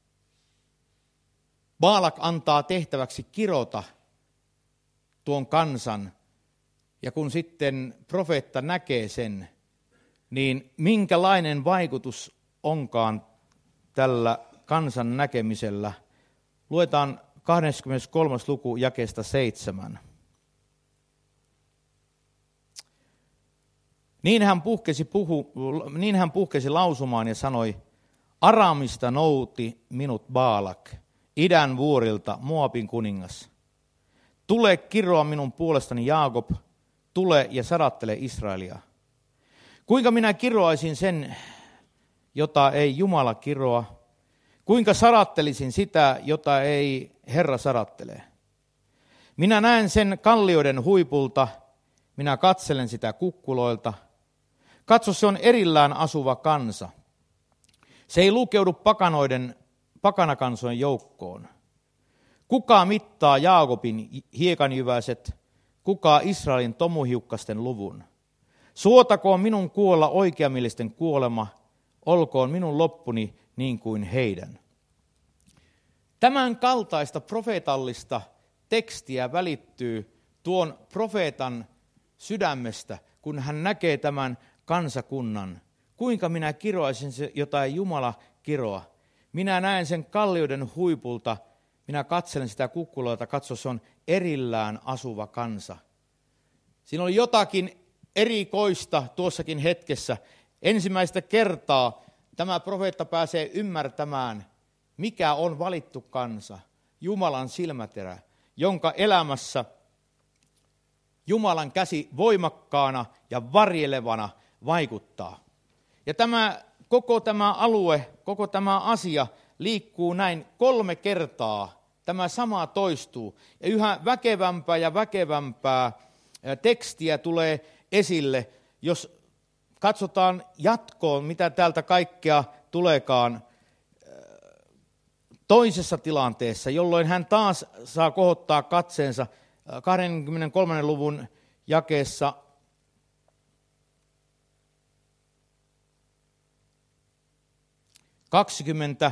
Baalak antaa tehtäväksi kirota tuon kansan, ja kun sitten profeetta näkee sen, niin minkälainen vaikutus onkaan tällä kansan näkemisellä. Luetaan 23. luku jakeesta 7. Niin hän puhkesi lausumaan ja sanoi, Aramista nouti minut Baalak, idän vuorilta Moabin kuningas. Tule kiroa minun puolestani Jaakob, tule ja sadattele Israelia. Kuinka minä kiroaisin sen, jota ei Jumala kiroa? Kuinka sadattelisin sitä, jota ei Herra sadattele? Minä näen sen kallioiden huipulta, minä katselen sitä kukkuloilta. Katso, se on erillään asuva kansa. Se ei lukeudu pakanakansojen joukkoon. Kuka mittaa Jaakobin hiekanjyväiset, kuka Israelin tomuhiukkasten luvun? Suotakoon minun kuolla oikeamielisten kuolema, olkoon minun loppuni niin kuin heidän. Tämän kaltaista profeetallista tekstiä välittyy tuon profeetan sydämestä, kun hän näkee tämän kansakunnan. Kuinka minä kiroaisin se, jota ei Jumala kiroa? Minä näen sen kallioiden huipulta, minä katselen sitä kukkuloilta, katso, se on erillään asuva kansa. Siinä oli jotakin erikoista tuossakin hetkessä. Ensimmäistä kertaa tämä profeetta pääsee ymmärtämään, mikä on valittu kansa, Jumalan silmäterä, jonka elämässä Jumalan käsi voimakkaana ja varjelevana vaikuttaa. Ja koko tämä alue, koko tämä asia liikkuu näin 3 kertaa. Tämä sama toistuu ja yhä väkevämpää ja väkevämpää tekstiä tulee esille, jos katsotaan jatkoon, mitä täältä kaikkea tuleekaan toisessa tilanteessa, jolloin hän taas saa kohottaa katseensa 23. luvun jakeessa 20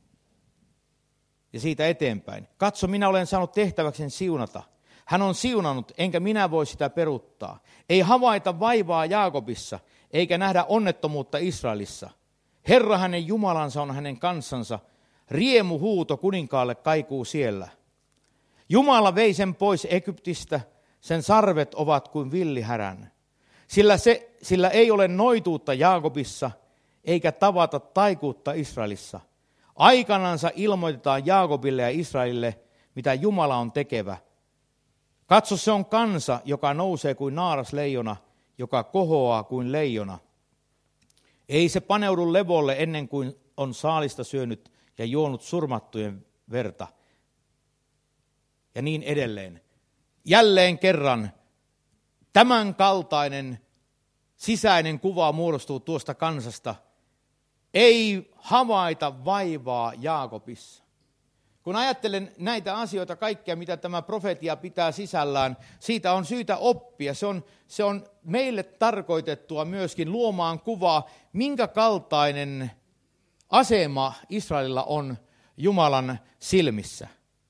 ja siitä eteenpäin. Katso, minä olen saanut tehtäväksi siunata. Hän on siunannut, enkä minä voi sitä peruuttaa. Ei havaita vaivaa Jaakobissa, eikä nähdä onnettomuutta Israelissa. Herra hänen Jumalansa on hänen kansansa. Riemuhuuto kuninkaalle kaikuu siellä. Jumala vei sen pois Egyptistä, sen sarvet ovat kuin villihärän. Sillä ei ole noituutta Jaakobissa, eikä tavata taikuutta Israelissa. Aikanansa ilmoitetaan Jaakobille ja Israelille, mitä Jumala on tekevä. Katso, se on kansa, joka nousee kuin naarasleijona, joka kohoaa kuin leijona. Ei se paneudu levolle ennen kuin on saalista syönyt ja juonut surmattujen verta. Ja niin edelleen. Jälleen kerran tämän kaltainen sisäinen kuva muodostuu tuosta kansasta. Ei havaita vaivaa Jaakobissa. kun ajattelen näitä asioita, kaikkea mitä tämä profetia pitää sisällään, siitä on syytä oppia. Se on meille tarkoitettua myöskin luomaan kuvaa, minkä kaltainen asema Israelilla on Jumalan silmissä.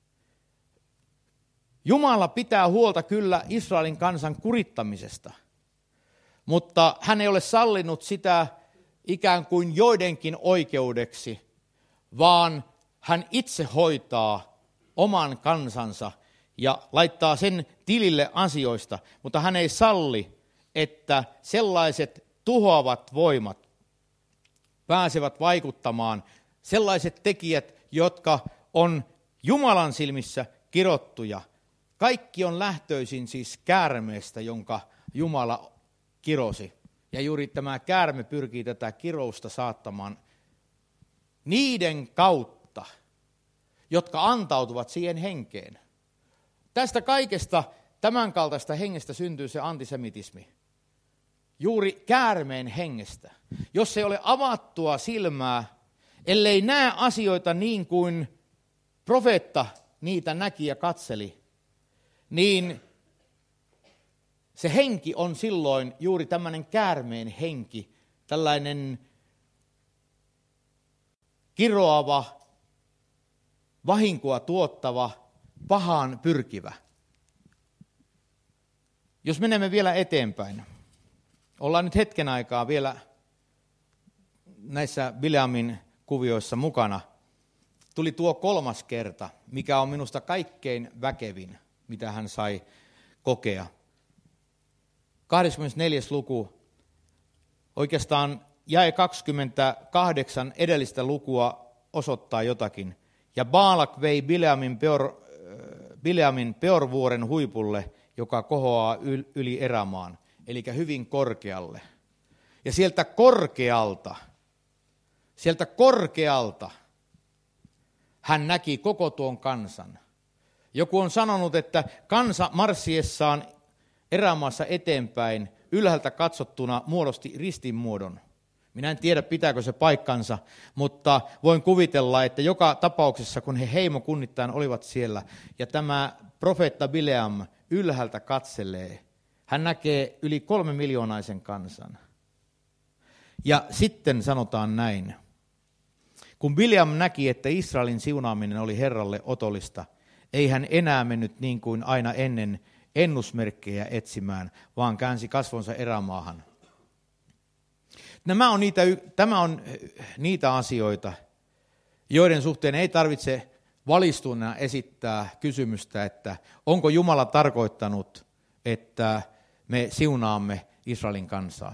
Jumala pitää huolta kyllä Israelin kansan kurittamisesta, mutta hän ei ole sallinut sitä ikään kuin joidenkin oikeudeksi, vaan hän itse hoitaa oman kansansa ja laittaa sen tilille asioista, mutta hän ei salli, että sellaiset tuhoavat voimat pääsevät vaikuttamaan, sellaiset tekijät, jotka on Jumalan silmissä kirottuja. Kaikki on lähtöisin siis käärmeestä, jonka Jumala kirosi. Ja juuri tämä käärme pyrkii tätä kirousta saattamaan niiden kautta, jotka antautuvat siihen henkeen. Tästä kaikesta tämänkaltaista hengestä syntyy se antisemitismi. Juuri käärmeen hengestä. Jos ei ole avattua silmää, ellei näe asioita niin kuin profeetta niitä näki ja katseli, niin se henki on silloin juuri tämmöinen käärmeen henki, tällainen kiroava, vahinkoa tuottava, pahaan pyrkivä. Jos menemme vielä eteenpäin, ollaan nyt hetken aikaa vielä näissä Bileamin kuvioissa mukana. Tuli tuo 3. kerta, mikä on minusta kaikkein väkevin, mitä hän sai kokea. 24. luku, oikeastaan jae 28 edellistä lukua osoittaa jotakin. Ja Baalak vei Bileamin Peorvuoren huipulle, joka kohoaa yli erämaan, eli hyvin korkealle. Ja sieltä korkealta hän näki koko tuon kansan. Joku on sanonut, että kansa marssiessaan erämaassa eteenpäin ylhäältä katsottuna muodosti ristinmuodon. Minä en tiedä, pitääkö se paikkansa, mutta voin kuvitella, että joka tapauksessa, kun he heimokunnittain olivat siellä, ja tämä profeetta Bileam ylhäältä katselee, hän näkee yli 3 miljoonaisen kansan. Ja sitten sanotaan näin. Kun Bileam näki, että Israelin siunaaminen oli Herralle otollista, ei hän enää mennyt niin kuin aina ennen ennusmerkkejä etsimään, vaan käänsi kasvonsa erämaahan. Tämä on niitä asioita, joiden suhteen ei tarvitse valistuneena esittää kysymystä, että onko Jumala tarkoittanut, että me siunaamme Israelin kansaa.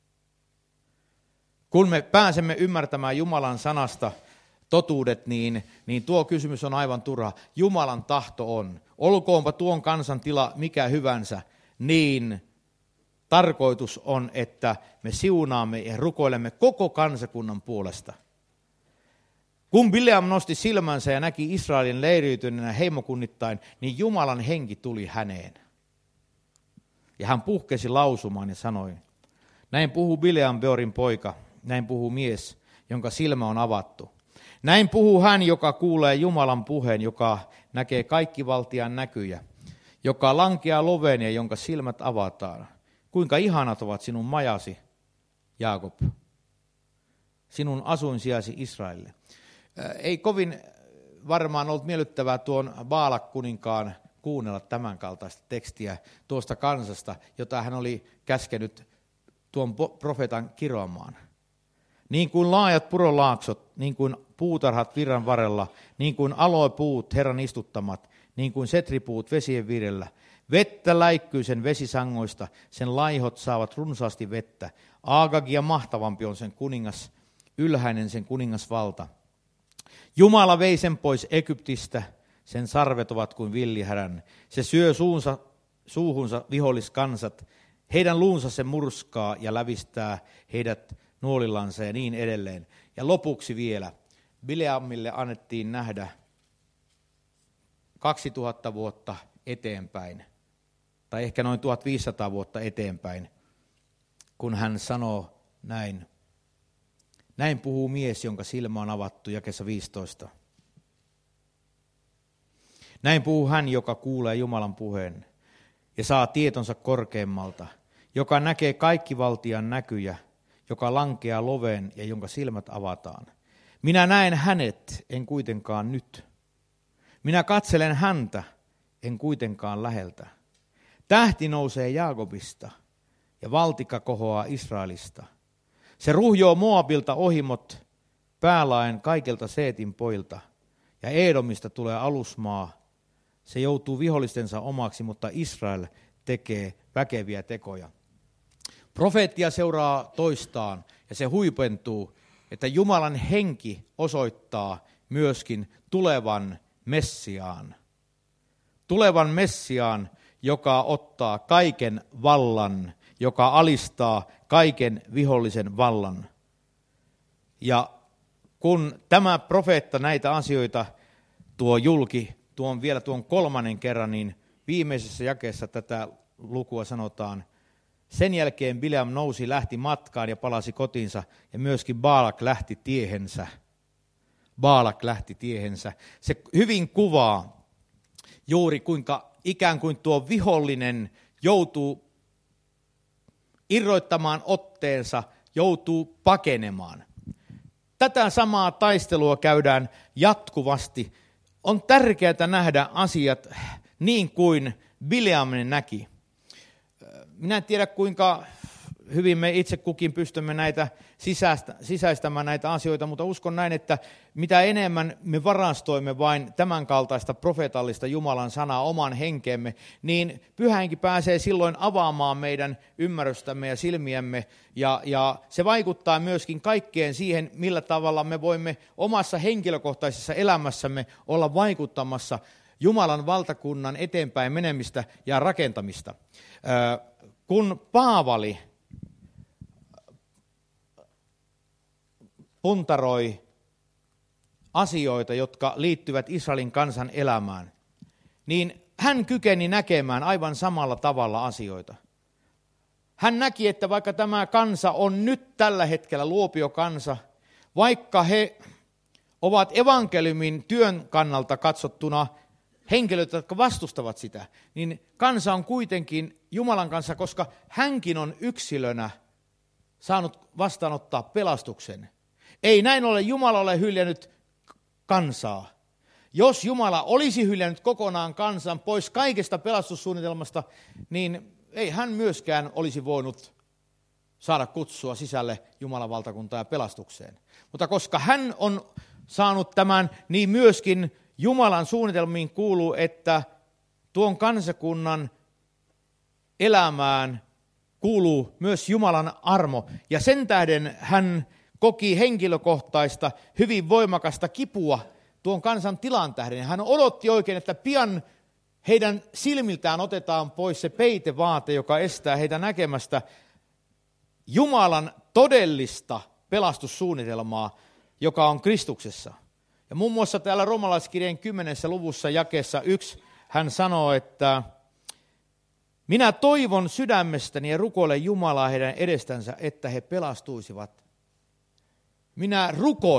Kun me pääsemme ymmärtämään Jumalan sanasta totuudet, niin tuo kysymys on aivan turha. Jumalan tahto on, olkoonpa tuon kansan tila mikä hyvänsä, niin tarkoitus on, että me siunaamme ja rukoilemme koko kansakunnan puolesta. Kun Bileam nosti silmänsä ja näki Israelin leiriytyneenä heimokunnittain, niin Jumalan henki tuli häneen. Ja hän puhkesi lausumaan ja sanoi, näin puhuu Bileam Beorin poika, näin puhuu mies, jonka silmä on avattu. Näin puhuu hän, joka kuulee Jumalan puheen, joka näkee kaikkivaltiaan näkyjä, joka lankeaa loveen ja jonka silmät avataan. Kuinka ihanat ovat sinun majasi, Jaakob, sinun asuinsijasi Israelille. Ei kovin varmaan ollut miellyttävää tuon Baalak-kuninkaan kuunnella tämän kaltaista tekstiä tuosta kansasta, jota hän oli käskenyt tuon profeetan kiroamaan. Niin kuin laajat purolaaksot, niin kuin puutarhat virran varrella, niin kuin aloepuut Herran istuttamat, niin kuin setripuut vesien virellä. Vettä läikkyy sen vesisangoista, sen laihot saavat runsaasti vettä. Aagagia mahtavampi on sen kuningas, ylhäinen sen kuningasvalta. Jumala vei sen pois Egyptistä, sen sarvet ovat kuin villihärän. Se syö suuhunsa viholliskansat, heidän luunsa se murskaa ja lävistää heidät nuolillansa ja niin edelleen. Ja lopuksi vielä, Bileamille annettiin nähdä 2000 vuotta eteenpäin, tai ehkä noin 1500 vuotta eteenpäin, kun hän sanoo näin. Näin puhuu mies, jonka silmä on avattu, jakeessa 15. Näin puhuu hän, joka kuulee Jumalan puheen ja saa tietonsa korkeammalta, joka näkee kaikkivaltian näkyjä, joka lankeaa loveen ja jonka silmät avataan. Minä näen hänet, en kuitenkaan nyt. Minä katselen häntä, en kuitenkaan läheltä. Tähti nousee Jaakobista ja valtikka kohoaa Israelista. Se ruhjoo Moabilta ohimot päälaen kaikilta Seetin poilta ja Edomista tulee alusmaa. Se joutuu vihollistensa omaksi, mutta Israel tekee väkeviä tekoja. Profeettia seuraa toistaan ja se huipentuu, että Jumalan henki osoittaa myöskin tulevan Messiaan. Tulevan Messiaan, joka ottaa kaiken vallan, joka alistaa kaiken vihollisen vallan. Ja kun tämä profeetta näitä asioita tuo julki, tuon kolmannen kerran, niin viimeisessä jakeessa tätä lukua sanotaan, sen jälkeen Bileam nousi, lähti matkaan ja palasi kotiinsa, ja myöskin Baalak lähti tiehensä. Baalak lähti tiehensä. Se hyvin kuvaa juuri kuinka ikään kuin tuo vihollinen joutuu irroittamaan otteensa, joutuu pakenemaan. Tätä samaa taistelua käydään jatkuvasti. On tärkeää nähdä asiat niin kuin Bileam näki. Minä en tiedä, kuinka hyvin me itse kukin pystymme näitä sisäistämään näitä asioita, mutta uskon näin, että mitä enemmän me varastoimme vain tämän kaltaista profeetallista Jumalan sanaa oman henkeemme, niin Pyhä Henki pääsee silloin avaamaan meidän ymmärrystämme ja silmiämme, ja se vaikuttaa myöskin kaikkeen siihen, millä tavalla me voimme omassa henkilökohtaisessa elämässämme olla vaikuttamassa Jumalan valtakunnan eteenpäin menemistä ja rakentamista. Kun Paavali puntaroi asioita, jotka liittyvät Israelin kansan elämään, niin hän kykeni näkemään aivan samalla tavalla asioita. Hän näki, että vaikka tämä kansa on nyt tällä hetkellä luopiokansa, vaikka he ovat evankeliumin työn kannalta katsottuna henkilöitä, jotka vastustavat sitä, niin kansa on kuitenkin Jumalan kanssa, koska hänkin on yksilönä saanut vastaanottaa pelastuksen. Ei näin ole, Jumala ole hyljännyt kansaa. Jos Jumala olisi hyljännyt kokonaan kansan pois kaikesta pelastussuunnitelmasta, niin ei hän myöskään olisi voinut saada kutsua sisälle Jumalan valtakuntaa ja pelastukseen. Mutta koska hän on saanut tämän, niin myöskin Jumalan suunnitelmiin kuuluu, että tuon kansakunnan elämään kuuluu myös Jumalan armo. Ja sen tähden hän koki henkilökohtaista, hyvin voimakasta kipua tuon kansan tilan tähden. Hän odotti oikein, että pian heidän silmiltään otetaan pois se peitevaate, joka estää heitä näkemästä Jumalan todellista pelastussuunnitelmaa, joka on Kristuksessa. Ja muun muassa täällä Roomalaiskirjeen 10. luvussa jakeessa 1 hän sanoo, että minä toivon sydämestäni ja rukoilen Jumalaa heidän edestänsä, että he pelastuisivat. Minä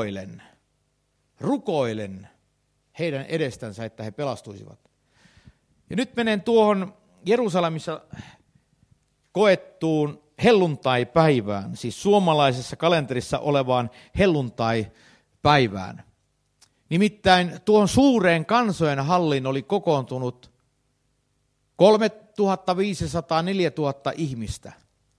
rukoilen heidän edestänsä, että he pelastuisivat. Ja nyt menen tuohon Jerusalemissa koettuun helluntaipäivään, siis suomalaisessa kalenterissa olevaan helluntaipäivään. Nimittäin tuohon suureen kansojen halliin oli kokoontunut 3500-4000 ihmistä.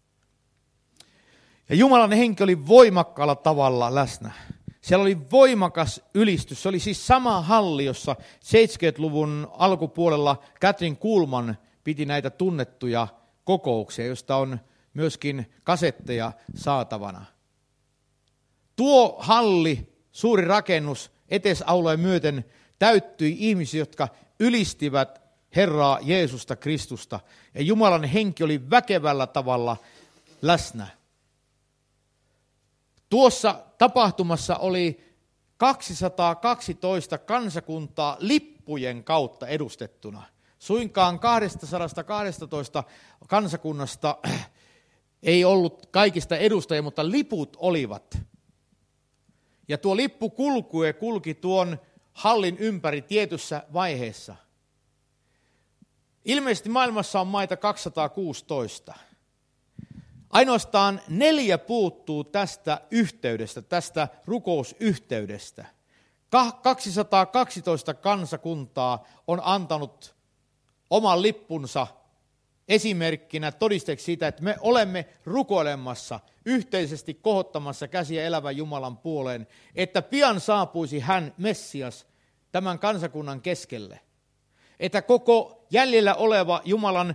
Ja Jumalan henki oli voimakkaalla tavalla läsnä. Siellä oli voimakas ylistys. Se oli siis sama halli, jossa 70-luvun alkupuolella Katrin Kuhlman piti näitä tunnettuja kokouksia, joista on myöskin kasetteja saatavana. Tuo halli, suuri rakennus, etesaulojen myöten täyttyi ihmisiä, jotka ylistivät Herraa Jeesusta Kristusta. Ja Jumalan henki oli väkevällä tavalla läsnä. Tuossa tapahtumassa oli 212 kansakuntaa lippujen kautta edustettuna. Suinkaan 212 kansakunnasta ei ollut kaikista edustajia, mutta liput olivat. Ja tuo lippu kulki tuon hallin ympäri tietyssä vaiheessa. Ilmeisesti maailmassa on maita 216. Ainoastaan 4 puuttuu tästä yhteydestä, tästä rukousyhteydestä. 212 kansakuntaa on antanut oman lippunsa esimerkkinä todisteeksi siitä, että me olemme rukoilemassa, yhteisesti kohottamassa käsiä elävän Jumalan puoleen, että pian saapuisi hän, Messias, tämän kansakunnan keskelle. Että koko jäljellä oleva Jumalan,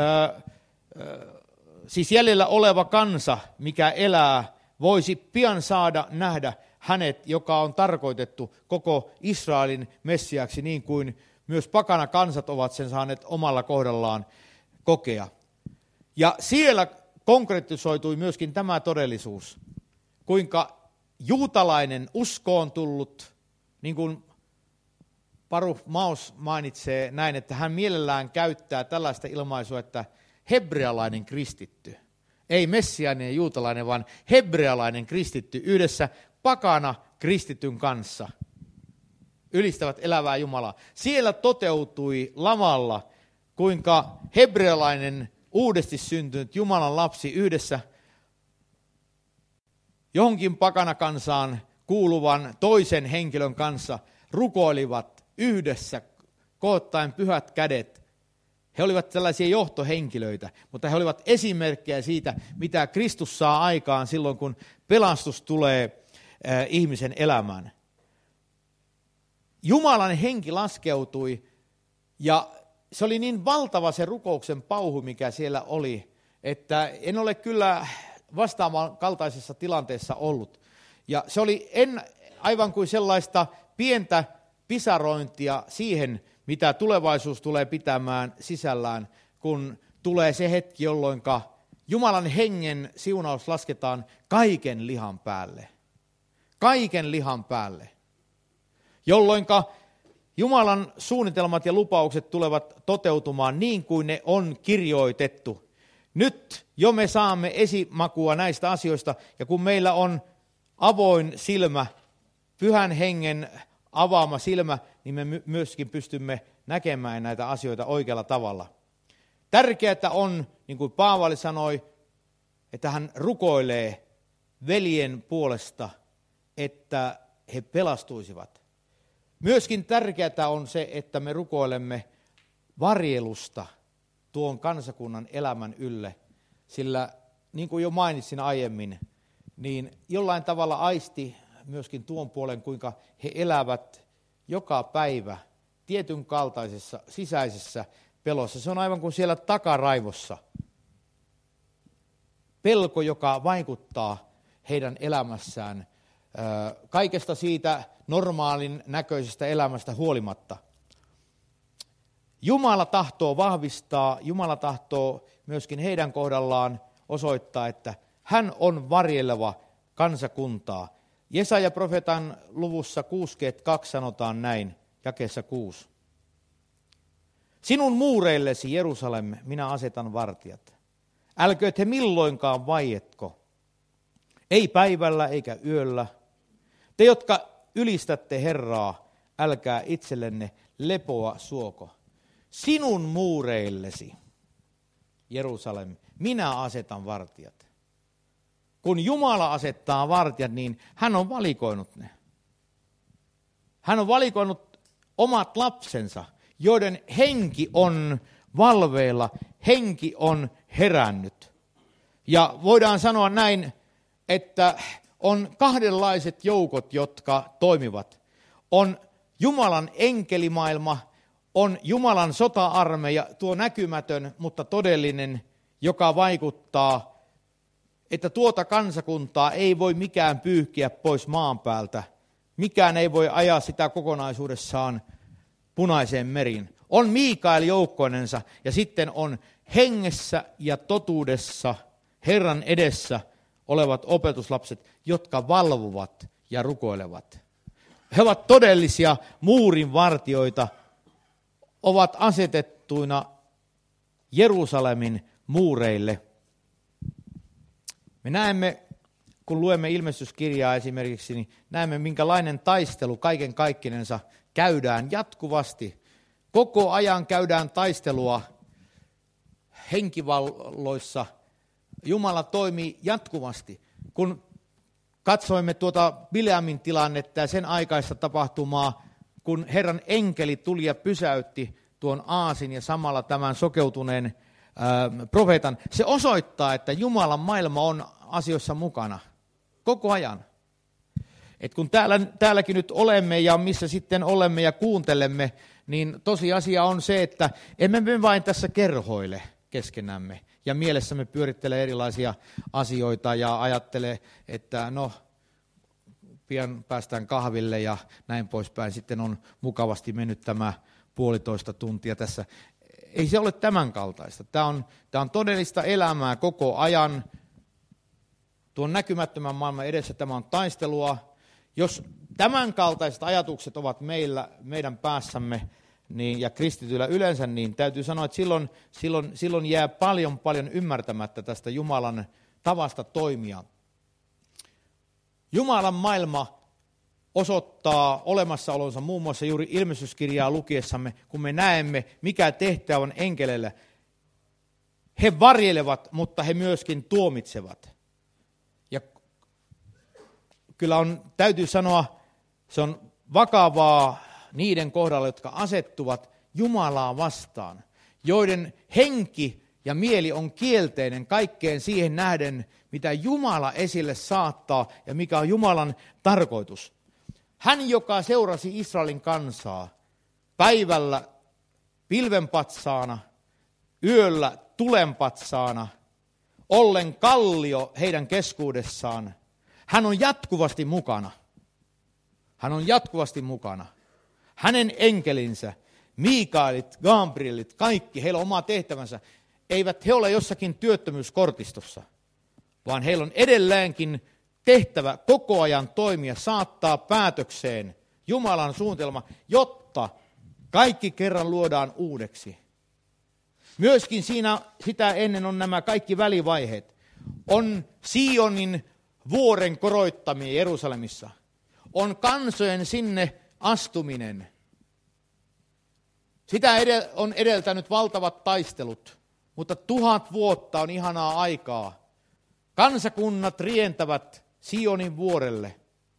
siis jäljellä oleva kansa, mikä elää, voisi pian saada nähdä hänet, joka on tarkoitettu koko Israelin Messiaksi, niin kuin myös pakana kansat ovat sen saaneet omalla kohdallaan kokea. Ja siellä konkretisoitui myöskin tämä todellisuus, kuinka juutalainen usko on tullut, niin kuin Baruch Maus mainitsee näin, että hän mielellään käyttää tällaista ilmaisua, että hebrealainen kristitty, ei messiaaninen juutalainen, vaan hebrealainen kristitty yhdessä pakana kristityn kanssa ylistävät elävää Jumalaa. Siellä toteutui lavalla, kuinka hebrealainen uudesti syntynyt Jumalan lapsi yhdessä johonkin pakanakansaan kuuluvan toisen henkilön kanssa rukoilivat yhdessä koottaen pyhät kädet. He olivat tällaisia johtohenkilöitä, mutta he olivat esimerkkejä siitä, mitä Kristus saa aikaan silloin, kun pelastus tulee ihmisen elämään. Jumalan henki laskeutui ja se oli niin valtava se rukouksen pauhu, mikä siellä oli, että en ole kyllä vastaavan kaltaisessa tilanteessa ollut. Ja se oli aivan kuin sellaista pientä pisarointia siihen, mitä tulevaisuus tulee pitämään sisällään, kun tulee se hetki, jolloin Jumalan hengen siunaus lasketaan kaiken lihan päälle. Kaiken lihan päälle. Jolloin Jumalan suunnitelmat ja lupaukset tulevat toteutumaan niin kuin ne on kirjoitettu. Nyt jo me saamme esimakua näistä asioista, ja kun meillä on avoin silmä, pyhän hengen avaama silmä, niin me myöskin pystymme näkemään näitä asioita oikealla tavalla. Tärkeää on, niin kuin Paavali sanoi, että hän rukoilee veljen puolesta, että he pelastuisivat. Myöskin tärkeää on se, että me rukoilemme varjelusta tuon kansakunnan elämän ylle, sillä niin kuin jo mainitsin aiemmin, niin jollain tavalla aisti myöskin tuon puolen, kuinka he elävät joka päivä tietyn kaltaisessa sisäisessä pelossa. Se on aivan kuin siellä takaraivossa. Pelko, joka vaikuttaa heidän elämässään kaikesta siitä normaalin näköisestä elämästä huolimatta. Jumala tahtoo vahvistaa, Jumala tahtoo myöskin heidän kohdallaan osoittaa, että hän on varjeleva kansakuntaa. Jesaja-profeetan luvussa 62 sanotaan näin, jakeessa 6. Sinun muureillesi, Jerusalem, minä asetan vartijat. Älkööt he milloinkaan vaietko, ei päivällä eikä yöllä. Te, jotka ylistätte Herraa, älkää itsellenne lepoa suoko. Sinun muureillesi, Jerusalem, minä asetan vartijat. Kun Jumala asettaa vartijat, niin hän on valikoinut ne. Hän on valikoinut omat lapsensa, joiden henki on valveilla, henki on herännyt. Ja voidaan sanoa näin, että on kahdenlaiset joukot, jotka toimivat. On Jumalan enkelimaailma, on Jumalan sota-armeija, tuo näkymätön, mutta todellinen, joka vaikuttaa, että tuota kansakuntaa ei voi mikään pyyhkiä pois maan päältä. Mikään ei voi ajaa sitä kokonaisuudessaan punaiseen meriin. On Miikael joukkoinensa ja sitten on hengessä ja totuudessa Herran edessä olevat opetuslapset, jotka valvovat ja rukoilevat. He ovat todellisia muurin vartioita, ovat asetettuina Jerusalemin muureille. Me näemme, kun luemme ilmestyskirjaa esimerkiksi, niin näemme minkälainen taistelu kaiken kaikkinensa käydään jatkuvasti Koko ajan käydään taistelua henkivalloissa. Jumala toimii jatkuvasti. Kun katsoimme tuota Bileamin tilannetta ja sen aikaista tapahtumaa, kun Herran enkeli tuli ja pysäytti tuon aasin ja samalla tämän sokeutuneen profeetan, se osoittaa, että Jumalan maailma on asioissa mukana koko ajan. Et kun täälläkin nyt olemme ja missä sitten olemme ja kuuntelemme, niin tosiasia on se, että emme me vain tässä kerhoile keskenämme ja mielessämme pyörittele erilaisia asioita ja ajattele, että no pian päästään kahville ja näin poispäin. Sitten on mukavasti mennyt tämä 1,5 tuntia tässä. Ei se ole tämän kaltaista. Tämä on todellista elämää koko ajan. Tuon näkymättömän maailman edessä tämä on taistelua. Jos tämän kaltaiset ajatukset ovat meidän päässämme niin, ja kristityillä yleensä, niin täytyy sanoa, että silloin jää paljon ymmärtämättä tästä Jumalan tavasta toimia. Jumalan maailma osoittaa olemassaolonsa muun muassa juuri ilmestyskirjaa lukiessamme, kun me näemme, mikä tehtävä on enkeleillä. He varjelevat, mutta he myöskin tuomitsevat. Ja kyllä täytyy sanoa, se on vakavaa niiden kohdalla, jotka asettuvat Jumalaa vastaan, joiden henki ja mieli on kielteinen kaikkeen siihen nähden, mitä Jumala esille saattaa ja mikä on Jumalan tarkoitus. Hän, joka seurasi Israelin kansaa päivällä pilvenpatsaana, yöllä tulenpatsaana, ollen kallio heidän keskuudessaan, hän on jatkuvasti mukana. Hän on jatkuvasti mukana. Hänen enkelinsä, Mikaelit, Gabrielit, kaikki, heillä on oma tehtävänsä. Eivät he ole jossakin työttömyyskortistossa, vaan heillä on edelleenkin tehtävä koko ajan toimia, saattaa päätökseen Jumalan suunnitelma, jotta kaikki kerran luodaan uudeksi. Myöskin sitä ennen on nämä kaikki välivaiheet. On Sionin vuoren koroittaminen Jerusalemissa. On kansojen sinne astuminen. Sitä on edeltänyt valtavat taistelut, mutta 1000 vuotta on ihanaa aikaa. Kansakunnat rientävät Sionin vuorelle.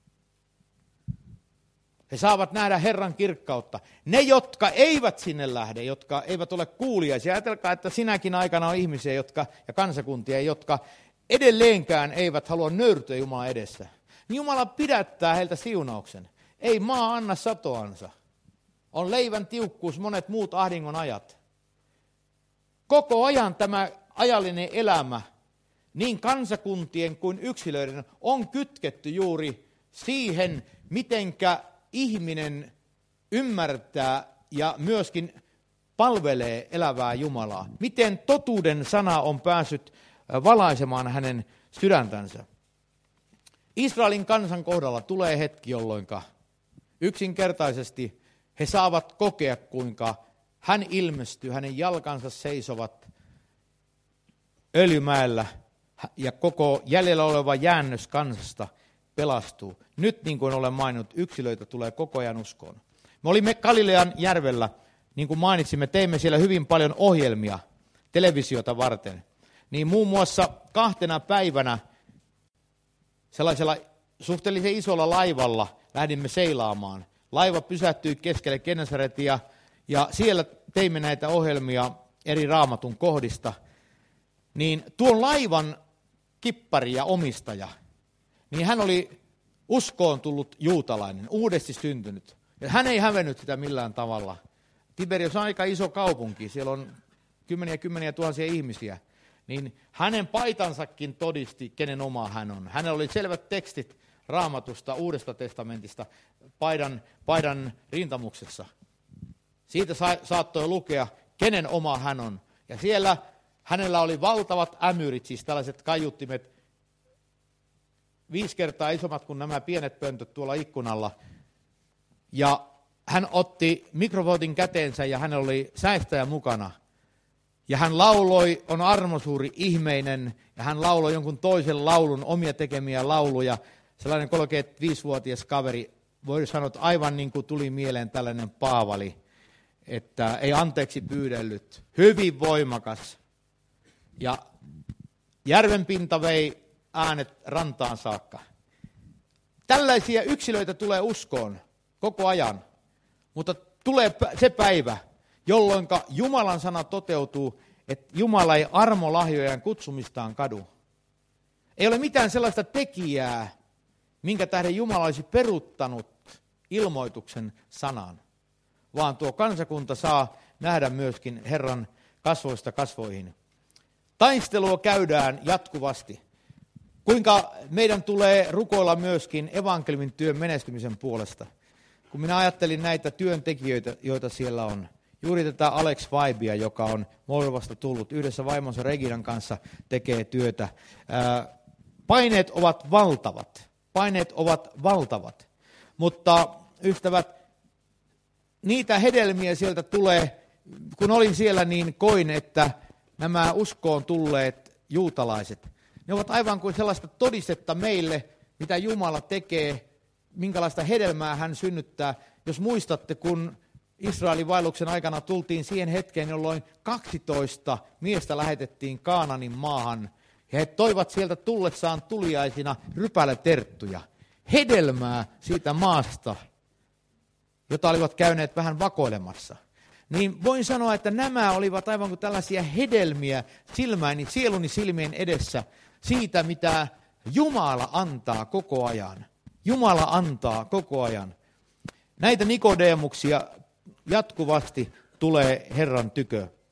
He saavat nähdä Herran kirkkautta. Ne, jotka eivät sinne lähde, jotka eivät ole kuuliaisia, ajatelkaa, että sinäkin aikana on ihmisiä ja kansakuntia, jotka edelleenkään eivät halua nöyrtyä Jumalan edessä. Niin Jumala pidättää heiltä siunauksen. Ei maa anna satoansa. On leivän tiukkuus, monet muut ahdingon ajat. Koko ajan tämä ajallinen elämä, niin kansakuntien kuin yksilöiden, on kytketty juuri siihen, mitenkä ihminen ymmärtää ja myöskin palvelee elävää Jumalaa. Miten totuuden sana on päässyt valaisemaan hänen sydäntänsä. Israelin kansan kohdalla tulee hetki, jolloin yksinkertaisesti he saavat kokea, kuinka hän ilmestyy, hänen jalkansa seisovat Öljymäellä ja koko jäljellä oleva jäännös kansasta pelastuu. Nyt, niin kuin olen maininnut, yksilöitä tulee koko ajan uskoon. Me olimme Galilean järvellä, niin kuin mainitsimme, teimme siellä hyvin paljon ohjelmia televisiota varten. Niin muun muassa 2 päivänä sellaisella suhteellisen isolla laivalla lähdimme seilaamaan. Laiva pysähtyi keskelle Genesaretia ja siellä teimme näitä ohjelmia eri Raamatun kohdista. Niin tuon laivan kippari ja omistaja, niin hän oli uskoon tullut juutalainen, uudesti syntynyt. Ja hän ei hävennyt sitä millään tavalla. Tiberias on aika iso kaupunki, siellä on kymmeniä tuhansia ihmisiä. Niin hänen paitansakin todisti, kenen oma hän on. Hänellä oli selvät tekstit Raamatusta, Uudesta testamentista, paidan rintamuksessa. Siitä saattoi lukea, kenen oma hän on. Ja siellä hänellä oli valtavat ämyrit, siis tällaiset kaiuttimet, 5 kertaa isommat kuin nämä pienet pöntöt tuolla ikkunalla. Ja hän otti mikrofonin käteensä ja hänellä oli säestäjä mukana. Ja hän lauloi, on armosuuri ihmeinen, ja hän lauloi jonkun toisen laulun, omia tekemiä lauluja. Sellainen 35-vuotias kaveri, voi sanoa, että aivan niin kuin tuli mieleen tällainen Paavali. että ei anteeksi pyydellyt, hyvin voimakas. Ja järvenpinta vei äänet rantaan saakka. Tällaisia yksilöitä tulee uskoon koko ajan, mutta tulee se päivä, jolloin Jumalan sana toteutuu, että Jumala ei armolahjojen kutsumistaan kadu. Ei ole mitään sellaista tekijää, minkä tähden Jumala olisi peruuttanut ilmoituksen sanan, vaan tuo kansakunta saa nähdä myöskin Herran kasvoista kasvoihin. Taistelua käydään jatkuvasti. Kuinka meidän tulee rukoilla myöskin evankeliumin työn menestymisen puolesta. Kun minä ajattelin näitä työntekijöitä, joita siellä on, juuri tätä Alex Vaibia, joka on Moldovasta tullut, yhdessä vaimonsa Reginan kanssa tekee työtä. Paineet ovat valtavat, mutta ystävät, niitä hedelmiä sieltä tulee, kun olin siellä niin koin, että nämä uskoon tulleet juutalaiset, ne ovat aivan kuin sellaista todistetta meille, mitä Jumala tekee, minkälaista hedelmää hän synnyttää. Jos muistatte, kun Israelin vaelluksen aikana tultiin siihen hetkeen, jolloin 12 miestä lähetettiin Kaananin maahan, ja he toivat sieltä tullessaan tuliaisina rypäleterttuja, hedelmää siitä maasta, jota olivat käyneet vähän vakoilemassa. Niin voin sanoa, että nämä olivat aivan kuin tällaisia hedelmiä sieluni silmien edessä siitä, mitä Jumala antaa koko ajan. Jumala antaa koko ajan. Näitä Nikodemuksia jatkuvasti tulee Herran tykö.